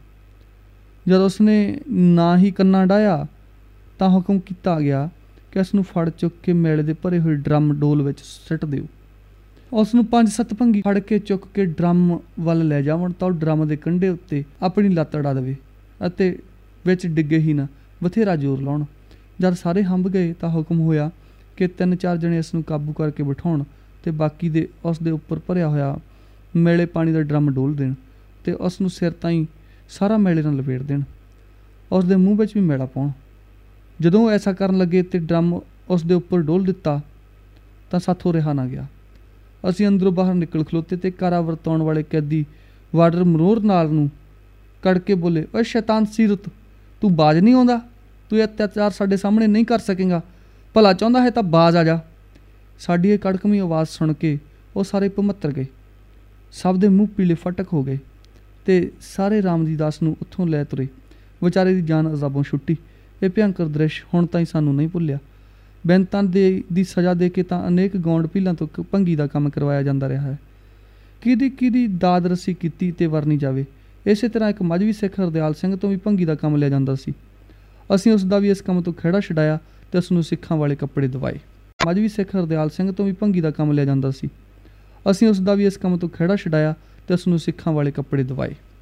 ਜਦ ਉਸਨੇ ਨਾ ਹੀ ਕੰਨਾ ਡਾਹਿਆ ਤਾਂ ਹੁਕਮ ਕੀਤਾ ਗਿਆ ਕਿ ਇਸ ਨੂੰ ਫੜ ਚੁੱਕ ਕੇ ਮੈਲੇ ਦੇ ਭਰੇ ਹੋਏ ਡਰਮ ਡੋਲ ਵਿੱਚ ਸੁੱਟ ਦਿਓ। ਉਸ ਨੂੰ ਪੰਜ ਸੱਤ ਭੰਗੀ ਫੜ ਕੇ ਚੁੱਕ ਕੇ ਡਰਮ ਵੱਲ ਲੈ ਜਾਵਣ ਤਾਂ ਉਹ ਡਰਮ ਦੇ ਕੰਢੇ ਉੱਤੇ ਆਪਣੀ ਲੱਤ ਅੜਾ ਦੇਵੇ ਅਤੇ ਵਿੱਚ ਡਿੱਗੇ ਹੀ ਨਾ, ਬਥੇਰਾ ਜ਼ੋਰ ਲਾਉਣ। ਜਦ ਸਾਰੇ ਹੰਭ ਗਏ ਤਾਂ ਹੁਕਮ ਹੋਇਆ ਕਿ ਤਿੰਨ ਚਾਰ ਜਣੇ ਇਸ ਨੂੰ ਕਾਬੂ ਕਰਕੇ ਬਿਠਾਉਣ ਅਤੇ ਬਾਕੀ ਦੇ ਉਸ ਦੇ ਉੱਪਰ ਭਰਿਆ ਹੋਇਆ ਮੈਲੇ ਪਾਣੀ ਦਾ ਡਰਮ ਡੋਲ ਦੇਣ ਅਤੇ ਉਸ ਨੂੰ ਸਿਰ ਤਾਈਂ ਸਾਰਾ ਮੈਲੇ ਨਾਲ ਲਪੇਟ ਦੇਣ, ਉਸ ਦੇ ਮੂੰਹ ਵਿੱਚ ਵੀ ਮੈਲਾ ਪਾਉਣ। ਜਦੋਂ ਉਹ ਐਸਾ ਕਰਨ ਲੱਗੇ ਅਤੇ ਡਰਮ ਉਸ ਦੇ ਉੱਪਰ ਡੋਲ ਦਿੱਤਾ ਤਾਂ ਸਾਥੋਂ ਰਿਹਾ ਨਾ ਗਿਆ। ਅਸੀਂ ਅੰਦਰੋਂ ਬਾਹਰ ਨਿਕਲ ਖਲੋਤੇ ਅਤੇ ਕਾਰਾ ਵਰਤਾਉਣ ਵਾਲੇ ਕੈਦੀ ਵਾਰਡਰ ਮਰੋਰ ਨਾਲ ਨੂੰ ਕੜ ਕੇ ਬੋਲੇ, ਓਏ ਸ਼ੈਤਾਨ ਸੀਰਤ, ਤੂੰ ਬਾਜ਼ ਨਹੀਂ ਆਉਂਦਾ? ਤੂੰ ਇਹ ਅਤਿਆਚਾਰ ਸਾਡੇ ਸਾਹਮਣੇ ਨਹੀਂ ਕਰ ਸਕੇਗਾ, ਭਲਾ ਚਾਹੁੰਦਾ ਹੈ ਤਾਂ ਬਾਜ਼ ਆ ਜਾ। ਸਾਡੀ ਇਹ ਕੜਕਵੀਂ ਆਵਾਜ਼ ਸੁਣ ਕੇ ਉਹ ਸਾਰੇ ਭਮੱਤਰ ਗਏ। ਸਭ ਦੇ ਮੂੰਹ ਪੀਲੇ ਫਟਕ ਹੋ ਗਏ ਅਤੇ ਸਾਰੇ ਰਾਮਜੀ ਦਾਸ ਨੂੰ ਉੱਥੋਂ ਲੈ ਤੁਰੇ। ਵਿਚਾਰੇ ਦੀ ਜਾਨ ਅਜ਼ਾਬੋਂ ਛੁੱਟੀ। ਇਹ ਭਿਅੰਕਰ ਦ੍ਰਿਸ਼ ਹੁਣ ਤਾਈਂ ਸਾਨੂੰ ਨਹੀਂ ਭੁੱਲਿਆ। ਬੈਂਤਾਂ ਦੇ ਦੀ ਸਜ਼ਾ ਦੇ ਕੇ ਤਾਂ ਅਨੇਕ ਗੌਂਡ ਪੀਲਾਂ ਤੋਂ ਭੰਗੀ ਦਾ ਕੰਮ ਕਰਵਾਇਆ ਜਾਂਦਾ ਰਿਹਾ ਹੈ। ਕਿਹਦੀ ਕਿਹਦੀ ਦਾਦ ਰੱਸੀ ਕੀਤੀ ਤੇ ਵਰਨੀ ਜਾਵੇ। ਇਸੇ ਤਰ੍ਹਾਂ ਇੱਕ ਮਜ਼੍ਹਬੀ ਸਿੱਖ ਹਰਦਿਆਲ ਸਿੰਘ ਤੋਂ ਵੀ ਭੰਗੀ ਦਾ ਕੰਮ ਲਿਆ ਜਾਂਦਾ ਸੀ। ਅਸੀਂ ਉਸ ਦਾ ਵੀ ਇਸ ਕੰਮ ਤੋਂ ਖਹਿੜਾ ਛਡਾਇਆ ਅਤੇ ਉਸ ਨੂੰ ਸਿੱਖਾਂ ਵਾਲੇ ਕੱਪੜੇ ਦਵਾਏ। ਮਜ਼੍ਹਬੀ ਸਿੱਖ ਹਰਦਿਆਲ ਸਿੰਘ ਤੋਂ ਵੀ ਭੰਗੀ ਦਾ ਕੰਮ ਲਿਆ ਜਾਂਦਾ ਸੀ। ਅਸੀਂ ਉਸ ਦਾ ਵੀ ਇਸ ਕੰਮ ਤੋਂ ਖਹਿੜਾ ਛਡਾਇਆ ਅਤੇ ਉਸ ਨੂੰ ਸਿੱਖਾਂ ਵਾਲੇ ਕੱਪੜੇ ਦਵਾਏ।